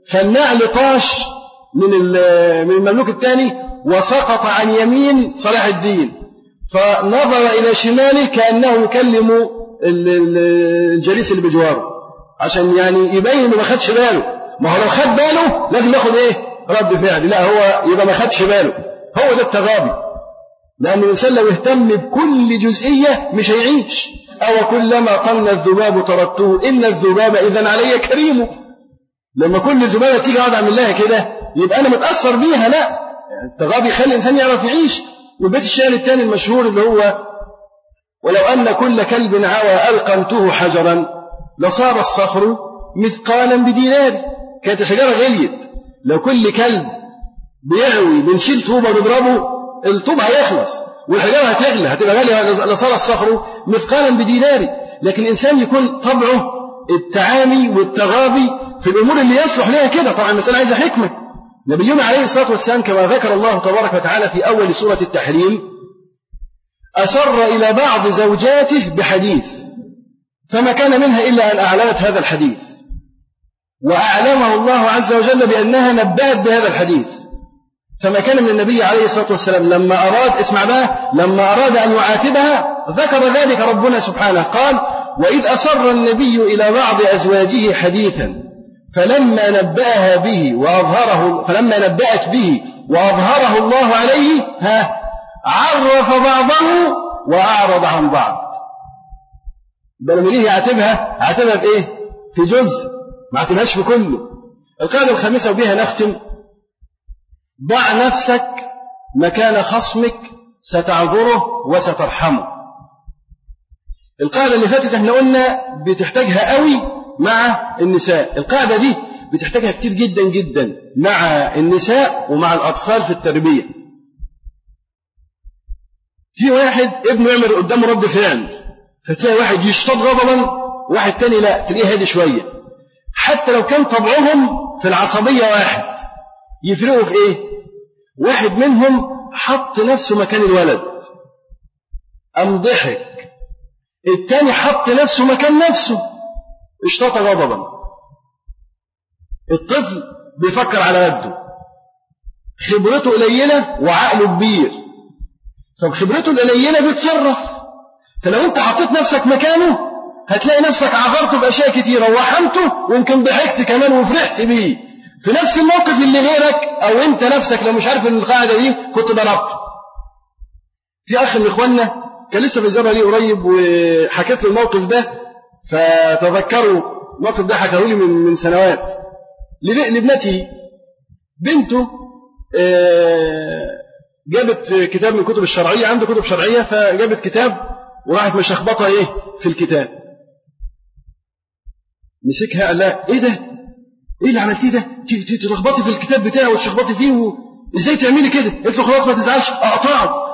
فالنعل طاش من المملوك الثاني وسقط عن يمين صلاح الدين، فنظر إلى شماله كأنه يكلم الجليس اللي بجواره عشان يعني يبين إنه ما خدش باله. ما هو لو خد باله لازم ياخد إيه؟ رد فعل. لا، هو يبقى ما خدش باله. هو ده التغابي. لأن الإنسان لو اهتم بكل جزئية مش هيعيش. أو كلما قل الذباب تركته إن الذباب إذن علي كريم. لما كل ذبابة تيجي أقعد أعمل لها كده يبقى أنا متأثر بيها. لا، التغابي يخلي الإنسان يعرف يعيش. والبيت الشعر الثاني المشهور اللي هو ولو أن كل كلب عوى ألقمته حجرا لصار الصخر مثقالا بدينار. كانت الحجارة غليت. لو كل كلب بيعوي بنشيل طوبة ونضربه الطوب هيخلص والحجارة هتغلى هتبقى غالية، لصار الصخر مثقالا بدينار. لكن الإنسان يكون طبعه التعامي والتغابي في الأمور اللي يصلح لها كده. طبعا المسألة عايزة حكمة. نبينا عليه الصلاة والسلام كما ذكر الله تبارك وتعالى في أول سورة التحريم أسر إلى بعض زوجاته بحديث فما كان منها إلا أن أعلنت هذا الحديث، وأعلمه الله عز وجل بأنها نبأت بهذا الحديث. فما كان من النبي عليه الصلاة والسلام لما أراد، اسمع بقى، لما أراد أن يعاتبها ذكر ذلك ربنا سبحانه قال وإذ أسر النبي إلى بعض أزواجه حديثا فلما نبأت به وأظهره الله عليه عرف بعضه وأعرض عن بعض. بل لما يجي يعاتبها عاتبها بإيه؟ في جزء، ما عاتبهاش في كله. القاعدة الخامسة وبها نختم: ضع نفسك مكان خصمك ستعذره وسترحمه. القاعدة اللي فاتت احنا قلنا بتحتاجها قوي مع النساء. القاعدة دي بتحتاجها كتير جدا جدا مع النساء ومع الأطفال في التربية. في واحد ابنه يعمل قدامه رد فعل فتلاقي واحد يشتد غضبا واحد تاني لا تلاقيه هادي شوية. حتى لو كان طبعهم في العصبية واحد يفرقوا في ايه؟ واحد منهم حط نفسه مكان الولد أم ضحك، التاني حط نفسه مكان نفسه اشتاط غضبا. الطفل بيفكر على قده، خبرته قليلة وعقله كبير، فبخبرته القليلة بيتصرف. فلو انت حطيت نفسك مكانه هتلاقي نفسك عذرته بأشياء كتيرة ووحمته ويمكن ضحكت كمان وفرحت بيه في نفس الموقف اللي غيرك أو انت نفسك لو مش عارف ان القاعدة دي كنت ضربته. في أخ من إخواننا كان لسه بيزارها لي قريب وحكيت له الموقف ده فتذكروا الموقف ده حكاه لي من سنوات. لابنتي بنته جابت كتاب من كتب الشرعية، عنده كتب شرعية فجابت كتاب وراحت مشخبطها ايه في الكتاب. مسكها قال لها ايه ده؟ ايه اللي عملتيه ده؟ تلخبطي في الكتاب بتاعه وتشخبطي فيه ازاي تعملي كده؟ قلت له خلاص ما تزعلش اقطعه.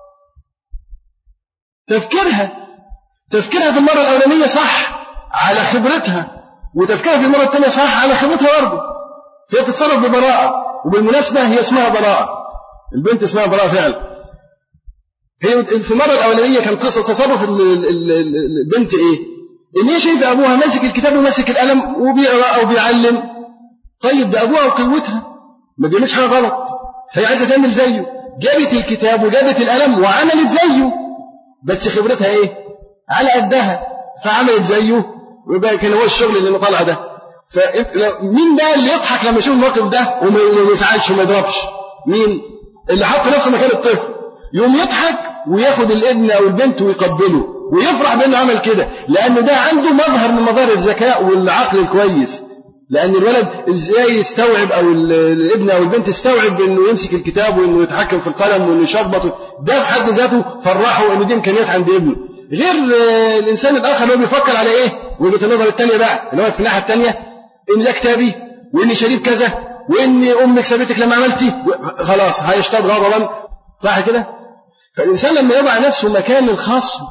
تفكيرها في المرة الأولانية صح على خبرتها، وتفكيرها في المرة الثانية صح على خبرتها برضه. فهي تتصرف ببراءة، وبالمناسبة هي اسمها براءة، البنت اسمها براءة فعلا. هي في المرة الأولانية كان قصة تصرف البنت إيه؟ إن هي شايفة أبوها ماسك الكتاب وماسك القلم وبيقرأ أو بيعلم. طيب ده أبوها وقوتها ما بيعملش حاجة غلط، فهي عايزة تعمل زيه، جابت الكتاب وجابت القلم وعملت زيه، بس خبرتها إيه؟ على قدها، فعملت زيه ويبقى كان هو الشغل اللي طالع ده. فمين بقى اللي يضحك لما يشوف الموقف ده وما يزعلش وما يضربش؟ مين؟ اللي حط نفسه مكان الطفل، يوم يضحك وياخد الابن أو البنت ويقبله ويفرح بأنه عمل كده، لأنه ده عنده مظهر من مظاهر الذكاء والعقل الكويس. لأن الولد إزاي يستوعب أو الابن أو البنت يستوعب إنه يمسك الكتاب وإنه يتحكم في القلم وإنه يشخبط، ده في حد ذاته فرحه إنه دي إمكانيات عند ابنه. غير الإنسان الآخر اللي بيفكر على إيه؟ وجهة النظر الثانية بقى اللي هو في الناحية الثانية، إن ده كتابي وإني شريب كذا وإن أمك سابتك لما عملتي، خلاص هيشتد غضبا، صح كده؟ فالإنسان لما يضع نفسه مكان الخصم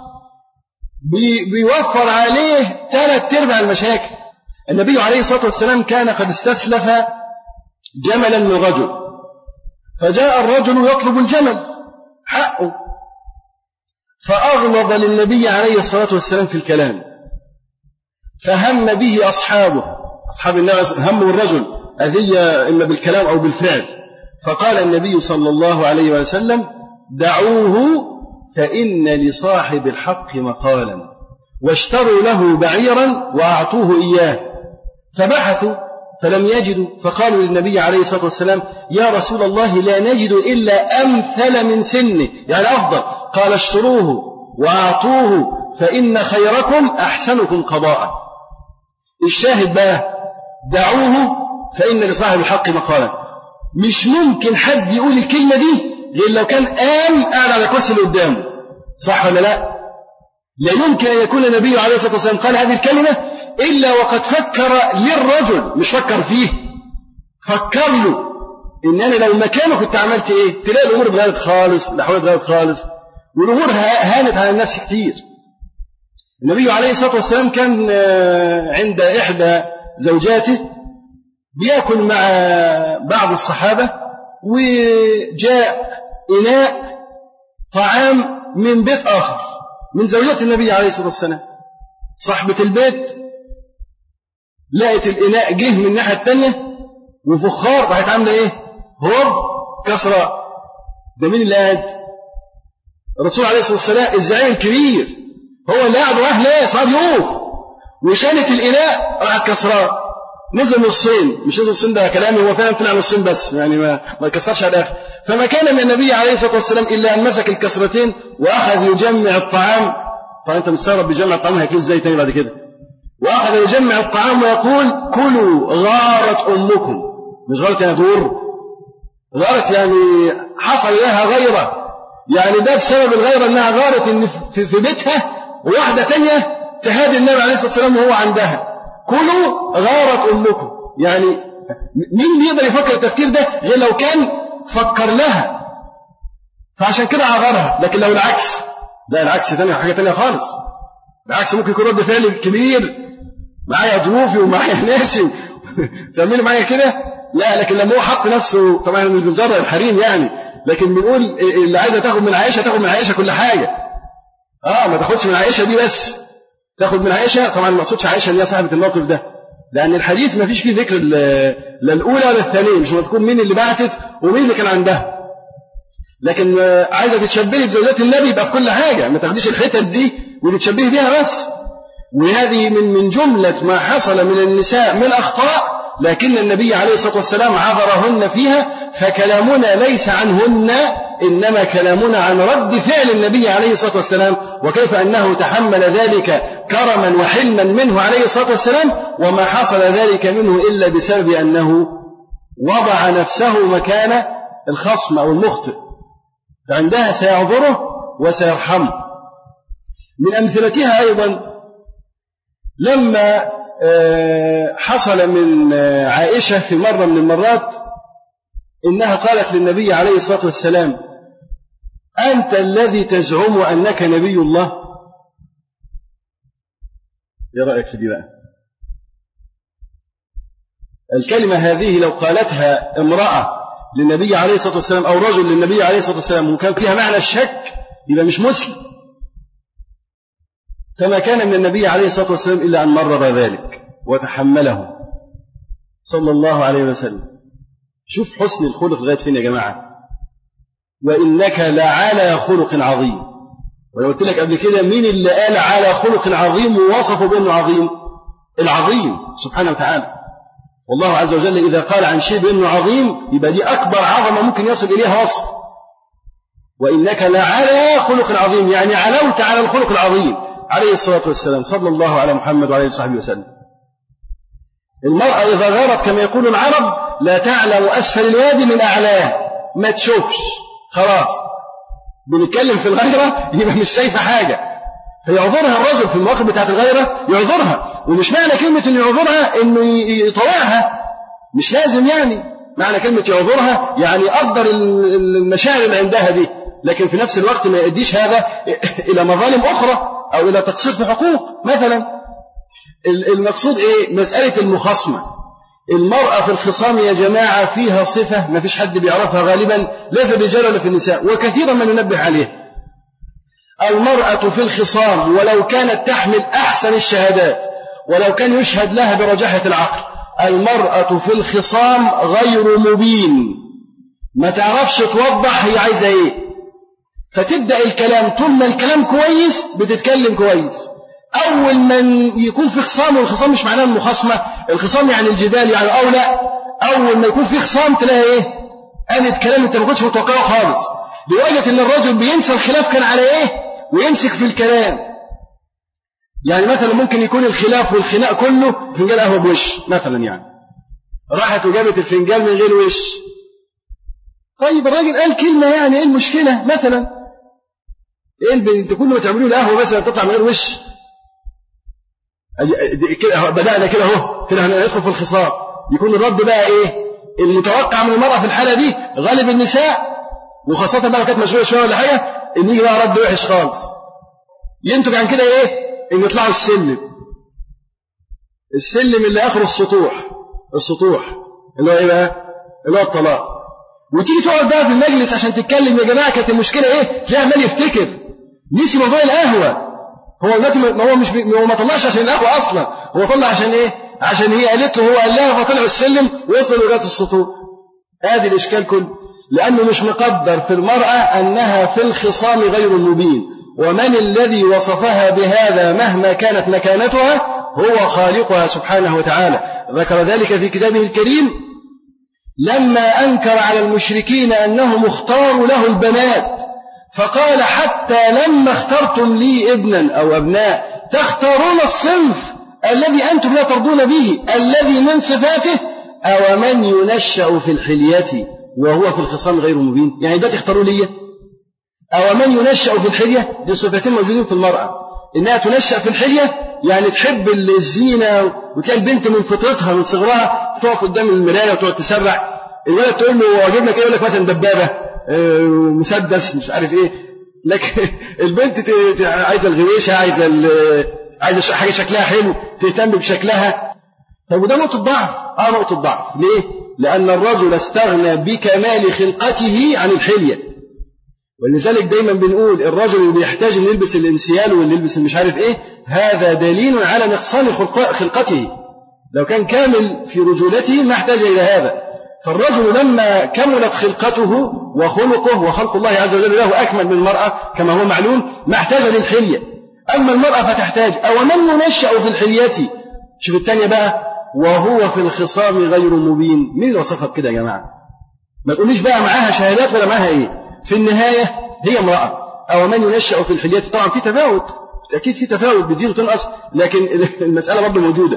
بيوفر عليه 3/4 المشاكل. النبي عليه الصلاة والسلام كان قد استسلف جملا من رجل، فجاء الرجل يطلب الجمل حقه، فأغلظ للنبي عليه الصلاة والسلام في الكلام، فهم به أصحاب النبي، هموا الرجل أذية إما بالكلام أو بالفعل. فقال النبي صلى الله عليه وسلم: دعوه فإن لصاحب الحق مقالا، واشتروا له بعيرا وأعطوه إياه. فبحثوا فلم يجدوا، فقالوا للنبي عليه الصلاة والسلام: يا رسول الله لا نجد إلا أمثل من سنه، يعني أفضل. قال: اشتروه وأعطوه فإن خيركم أحسنكم قضاء. الشاهد بقى: دعوه فإن لصاحب الحق مقالا. مش ممكن حد يقول الكلمة دي غير لو كان قاعد على كرسي اللي قدامه، صح ولا لا؟ لا يمكن أن يكون النبي عليه الصلاة والسلام قال هذه الكلمة إلا وقد فكر للرجل، مش فكر فيه، فكر له إن أنا لو مكانه كنت عملت إيه. تلاقي الأمور اتغيرت خالص، الأحوال اتغيرت خالص، والأمور هانت على النفس كتير. النبي عليه الصلاة والسلام كان عند إحدى زوجاته بيأكل مع بعض الصحابة، وجاء إناء طعام من بيت آخر من زوجات النبي عليه الصلاة والسلام. صاحبة البيت لقت الإناء جه من الناحية التانية وفخار، راحت عاملة إيه؟ هوب كسرة. ده مين اللي قاعد؟ الرسول عليه الصلاة والسلام الزعيم الكبير، هو اللي قاعد وأهله اسمها ضيوف، وشالت الإناء راحت كسراه، نزل نصين. مش نزل نصين ده كلامي، هو فعلا طلع نصين بس، يعني ما كسرش على الآخر. فما كان من النبي عليه الصلاة والسلام إلا أن مسك الكسرتين وأخذ يجمع الطعام. طبعا أنت مستغرب بيجمع الطعام هياكله إزاي تاني بعد كده؟ وأخذ يجمع الطعام ويقول: كلوا غارت أمكم. مش غارت يعني دور، غارت يعني حصل لها غيرة، يعني ده بسبب الغيرة أنها غارت إن في بيتها وواحدة تانية تهادي النبي عليه الصلاة والسلام وهو عندها. كلوا غارت أمكم، يعني مين يقدر يفكر التفكير ده غير لو كان فكر لها، فعشان كده عغرها. لكن لو العكس، لا العكس تاني حاجة تانية خالص. العكس ممكن يكون رد فعل كبير، معايا ضيوفي ومعايا ناسي تعملوا معايا كده، لا. لكن لما هو حط نفسه، طبعا مش بنجرد الحريم يعني، لكن بنقول اللي عايزة تاخد من عائشة تاخد من عائشة كل حاجة. ما تاخدش من عائشة دي بس، تاخد من عائشة. طبعا ما اقصدش عائشة ان هي صاحبة الموقف ده، لأن الحديث ما فيش فيه ذكر لا الأولى ولا الثانية، مش مذكور مين اللي بعتت ومين اللي كان عندها. لكن عايزة تتشبهي بزوجات النبي يبقى في كل حاجة، ما تاخديش الحتت دي وتتشبهي بيها بس. وهذه من جملة ما حصل من النساء من أخطاء، لكن النبي عليه الصلاة والسلام عذرهن فيها. فكلامنا ليس عنهن، إنما كلامنا عن رد فعل النبي عليه الصلاة والسلام، وكيف أنه تحمل ذلك كرما وحلما منه عليه الصلاة والسلام، وما حصل ذلك منه إلا بسبب أنه وضع نفسه مكان الخصم أو المخطئ، فعندها سيعذره وسيرحمه. من أمثلتها أيضا لما حصل من عائشة في مرة من المرات إنها قالت للنبي عليه الصلاة والسلام: أنت الذي تزعم أنك نبي الله. إيه رأيك في دي بقى؟ الكلمة هذه لو قالتها امرأة للنبي عليه الصلاة والسلام أو رجل للنبي عليه الصلاة والسلام وكان فيها معنى الشك يبقى مش مسلم. فما كان من النبي عليه الصلاة والسلام إلا أن مرر ذلك وتحمله صلى الله عليه وسلم. شوف حسن الخلق لغاية فين يا جماعة. وإنك لعلى خلق عظيم. وأنا قلت لك قبل كده مين اللي قال على خلق عظيم ووصفه بأنه عظيم؟ العظيم سبحانه وتعالى. والله عز وجل إذا قال عن شيء بأنه عظيم يبقى دي أكبر عظمة ممكن يصل إليها وصف. وإنك لعلى خلق عظيم، يعني علوت على الخلق العظيم عليه الصلاة والسلام، صلى الله على محمد وعليه وصحبه وسلم. المرأة إذا غارت كما يقول العرب لا تعلم أسفل الوادي من أعلاه، ما تشوفش خلاص. بنتكلم في الغيرة يبقى مش شايفة حاجة، فيعذرها الرجل في المواقف بتاعت الغيرة، يعذرها. ومش معنى كلمة إنه يعذرها إنه يطوعها، مش لازم يعني. معنى كلمة يعذرها يعني يقدر المشاعر اللي عندها دي، لكن في نفس الوقت ما يؤديش هذا إلى مظالم أخرى أو إلى تقصير في حقوق مثلا. المقصود إيه؟ مسألة المخاصمة. المرأة في الخصام يا جماعة فيها صفة ما فيش حد بيعرفها غالبا، لا في الرجال ولا في النساء، وكثيرا ما ننبه عليه. المرأة في الخصام ولو كانت تحمل أحسن الشهادات، ولو كان يشهد لها برجاحة العقل، المرأة في الخصام غير مبين، ما تعرفش توضح هي عايزة ايه، فتبدأ الكلام، طول ما الكلام كويس بتتكلم كويس. أول من يكون في خصام، والخصام مش معناه المخاصمة، الخصام يعني الجدال يعني، أو لا، أول ما يكون في خصام تلاقي ايه، قالت كلام انت ما كنتش متوقعه خالص، لدرجة ان الرجل بينسى الخلاف كان على ايه ويمسك في الكلام. يعني مثلا ممكن يكون الخلاف والخناق كله فنجان قهوة بوش مثلا، يعني راحت وجابت الفنجان من غير وش. طيب الراجل قال كلمة، يعني ايه المشكلة مثلا؟ ايه انت كل ما تعملوا القهوة مثلا تطلع من غير وش؟ كده بدأنا كده اهو، كده هندخل في الخصام. يكون الرد بقى ايه المتوقع من المرأة في الحالة دي؟ غالب النساء، وخاصة بقى كانت مشغولة شوية ولا حاجة، ان يجي بقى رد وحش خالص. ينتج عن كده ايه؟ ان يطلعوا السلم اللي اخره السطوح اللي هو ايه بقى؟ اللي هو الطلاق. وتيجي تقعد بقى في المجلس عشان تتكلم، يا جماعه كانت المشكله ايه؟ تلاقيه عمال يفتكر، نسي موضوع القهوه. هو ما طلعش عشان القهوه اصلا، هو طلع عشان ايه؟ عشان هي قالت له، هو قال لها، فطلعوا السلم ووصلوا لغايه السطوح. ادي الاشكال كله، لانه مش مقدر في المراه انها في الخصام غير مبين. ومن الذي وصفها بهذا مهما كانت مكانتها؟ هو خالقها سبحانه وتعالى. ذكر ذلك في كتابه الكريم لما أنكر على المشركين أنهم اختاروا له البنات، فقال حتى لما اخترتم لي ابنا أو أبناء تختارون الصنف الذي أنتم لا ترضون به، الذي من صفاته أو من ينشأ في الحلية وهو في الخصام غير مبين. يعني ده تختاروا لي، أو من ينشأ في الحلية، دي صفتين موجودين في المرأة، إنها تنشأ في الحلية يعني تحب الزينة، وتلاقي البنت من فطرتها من صغرها تقف قدام المراية وتقعد تسرع. الولد تقول له أجيب لك إيه، يقول لك مثلا دبابة، مسدس، مش عارف إيه. لكن البنت عايزة الغويشة، عايزة حاجة شكلها حلو، تهتم بشكلها. طب وده نقطة ضعف؟ نقطة ضعف. ليه؟ لأن الرجل استغنى بكمال خلقته عن الحلية. ولذلك دايما بنقول الرجل اللي بيحتاج ان يلبس الانسيال واللي يلبس مش عارف ايه، هذا دليل على نقصان خلقته. لو كان كامل في رجولته ما احتاج الى هذا. فالرجل لما كملت خلقته وخلقه وخلق الله عز وجل له اكمل من المرأة كما هو معلوم، ما احتاج للحلية. اما المرأة فتحتاج. او من ينشأ في الحلية، شوف الثانية بقى، وهو في الخصام غير مبين. مين اللي وصفها بكده يا جماعة؟ ما تقوليش بقى معاها شهادات ولا معاها ايه، في النهاية هي امرأة. أو من ينشأ في الحلية، طبعا في تفاوت، أكيد في تفاوت، بتزيد وتنقص، لكن المسألة برضه موجودة.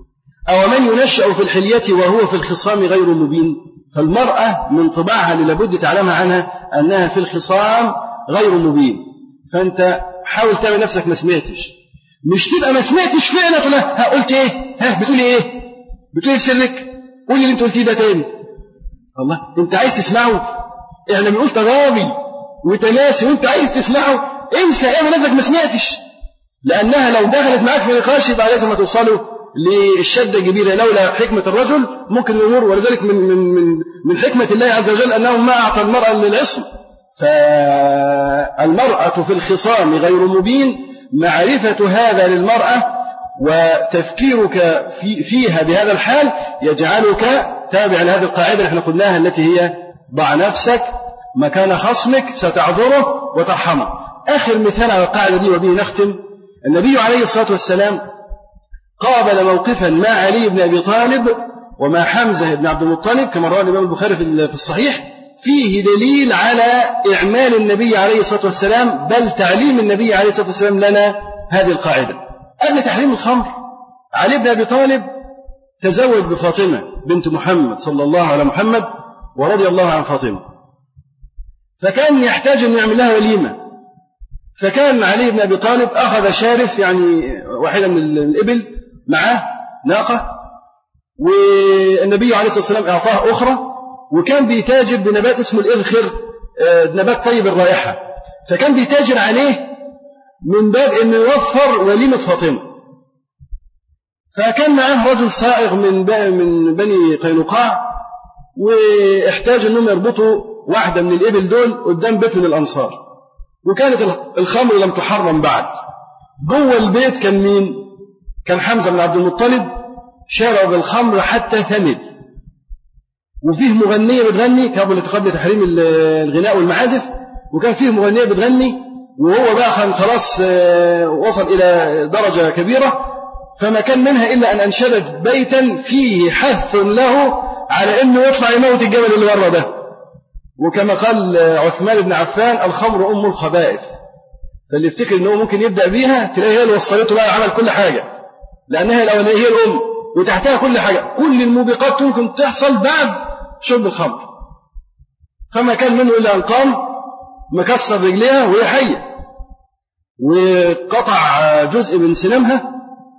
أو من ينشأ في الحلية وهو في الخصام غير مبين. فالمرأة من طباعها اللي لابد تعلمها عنها أنها في الخصام غير مبين. فأنت حاول تعمل نفسك ما سمعتش، مش تبقى ما سمعتش فعلا تقول لها قلت إيه، بتقولي إيه، في سرك، قولي اللي أنت قلتيه ده تاني. الله، أنت عايز تسمعه؟ احنا بنقول تغاضي وتناسي وانت عايز تسمعه، انسى ايه نفسك ما سمعتش. لانها لو دخلت معاك في نقاش يبقى لازم توصلوا للشده الكبيره. لولا حكمه الرجل ممكن الامور، ولذلك من حكمه الله عز وجل انه ما اعطى المراه للعصم. فالمراه في الخصام غير مبين، معرفه هذا للمراه وتفكيرك فيها بهذا الحال يجعلك تابع لهذه القاعده اللي احنا قلناها، التي هي ضع نفسك مكان خصمك ستعذره وترحمه. آخر مثال على القاعدة دي وبه نختم. النبي عليه الصلاة والسلام قابل موقفا مع علي بن أبي طالب ومع حمزة بن عبد المطلب كما رواه الإمام البخاري في الصحيح، فيه دليل على إعمال النبي عليه الصلاة والسلام، بل تعليم النبي عليه الصلاة والسلام لنا هذه القاعدة. قبل تحريم الخمر، علي بن أبي طالب تزوج بفاطمة بنت محمد صلى الله على محمد ورضي الله عن فاطمة، فكان يحتاج أن يعمل لها وليمة. فكان علي بن أبي طالب أخذ شارف، يعني واحدة من الإبل معاه ناقة، والنبي عليه الصلاة والسلام أعطاه أخرى، وكان بيتاجر بنبات اسمه الإذخر، نبات طيب الرائحة، فكان بيتاجر عليه من باب أن يوفر وليمة فاطمة. فكان معاه رجل صائغ من بني قينقاع، واحتاج أنهم يربطوا واحدة من الإبل دول قدام بيت من الأنصار، وكانت الخمر لم تحرم بعد. جوه البيت كان مين؟ كان حمزة بن عبد المطلب شرب الخمر حتى ثمل، وفيه مغنية بتغني قبل تحريم الغناء والمعازف، وكان فيه مغنية بتغني، وهو بقى كان خلاص وصل إلى درجة كبيرة، فما كان منها إلا أن أنشدت بيتا فيه حث له على أنه يطلع يموت الجبل اللي ورا ده. وكما قال عثمان بن عفان الخمر أم الخبائث، فاللي يفتكر أنه ممكن يبدأ بيها تلاقي هي اللي وصلته بقى عمل كل حاجة، لأنها الأولانية هي الأم وتحتها كل حاجة، كل الموبقات ممكن تحصل بعد شرب الخمر. فما كان منه إلا أن قام مكسر رجليها وهي حية، وقطع جزء من سنامها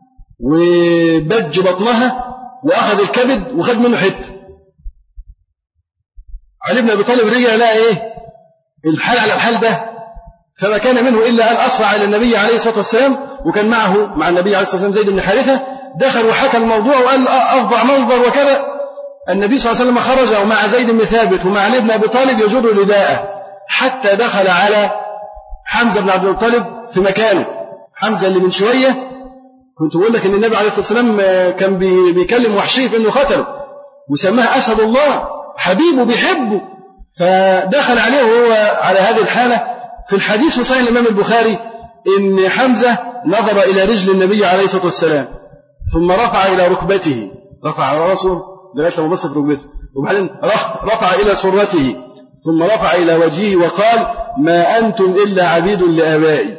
وبج بطنها وأخذ الكبد وخد منه حتة. علي بن أبي طالب رجع لقى إيه الحال على الحال ده، فما كان منه إلا أن أسرع إلى النبي عليه الصلاة والسلام، وكان مع النبي عليه الصلاة والسلام زيد بن حارثة، دخل وحكى الموضوع وقال أفظع منظر وكذا. النبي صلى الله عليه وسلم خرج ومع زيد بن ثابت ومع علي بن أبي طالب يجر رداءه حتى دخل على حمزة بن عبد المطلب في مكانه. حمزة اللي من شوية كنت بقول لك إن النبي عليه الصلاة والسلام كان بيكلم وحشي في إنه قتله وسماه أسد الله حبيبه بيحبه، فدخل عليه وهو على هذه الحالة. في الحديث في صحيح الإمام البخاري إن حمزة نظر إلى رجل النبي عليه الصلاة والسلام ثم رفع إلى ركبته، رفع على رأسه لغاية لما بص في ركبته، وبعدين رفع إلى سرته ثم رفع إلى وجهه وقال ما أنتم إلا عبيد لآبائي.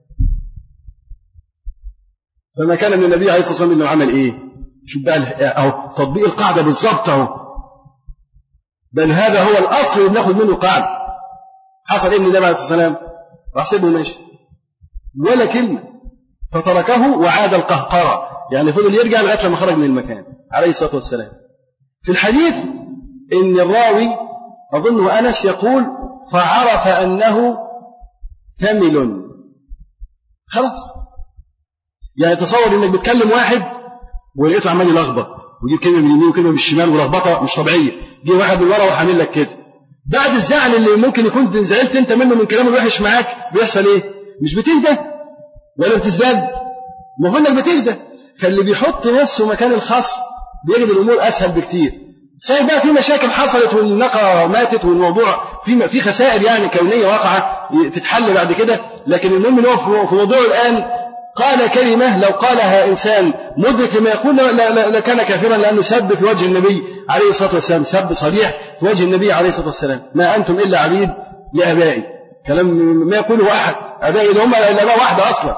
فما كان من النبي عليه الصلاة والسلام إنه عمل إيه؟ شوف بقى أهو تطبيق القاعدة بالظبط أهو، بل هذا هو الأصل اللي بناخد منه قاعدة. حصل إيه من النبي عليه الصلاة والسلام؟ راح سيبه ماشي ولا كلمة، فتركه وعاد القهقرة، يعني فضل يرجع لغاية لما خرج من المكان عليه الصلاة والسلام. في الحديث إن الراوي أظن أنس يقول فعرف أنه ثمل، خلاص. يعني تصور إنك بتكلم واحد ولقيته عمال يلخبط ويجيب كلمة من اليمين وكلمة من الشمال ولخبطة مش طبيعية، جه واحد من ورا وحامل لك كده، بعد الزعل اللي ممكن يكون زعلت أنت منه من كلامه الوحش معاك بيحصل إيه؟ مش بتهدى ولا بتزداد، المفروض إنك بتهدى. فاللي بيحط نفسه مكان الخصم بيجد الأمور أسهل بكتير. صحيح بقى في مشاكل حصلت والنقرة ماتت والموضوع في خسائر يعني كونية واقعة تتحل بعد كده، لكن المهم إن هو في موضوعه الآن قال كلمة لو قالها إنسان مدرك لما يقول لكان كافرا، لأنه سب في وجه النبي عليه الصلاة والسلام، سب صريح في وجه النبي عليه الصلاة والسلام، ما أنتم إلا عبيد لآبائي. كلام ما يقوله أحد، آبائي اللي هم الآباء واحدة أصلا.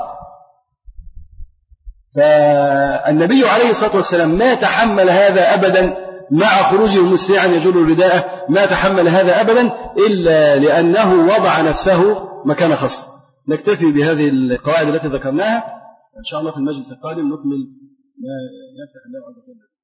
فالنبي عليه الصلاة والسلام ما تحمل هذا أبدا مع خروجه مسرعا يجر رداءه، ما تحمل هذا أبدا إلا لأنه وضع نفسه مكان خصم. نكتفي بهذه القواعد التي ذكرناها، إن شاء الله في المجلس القادم نكمل ما يفتح الله عز وجل.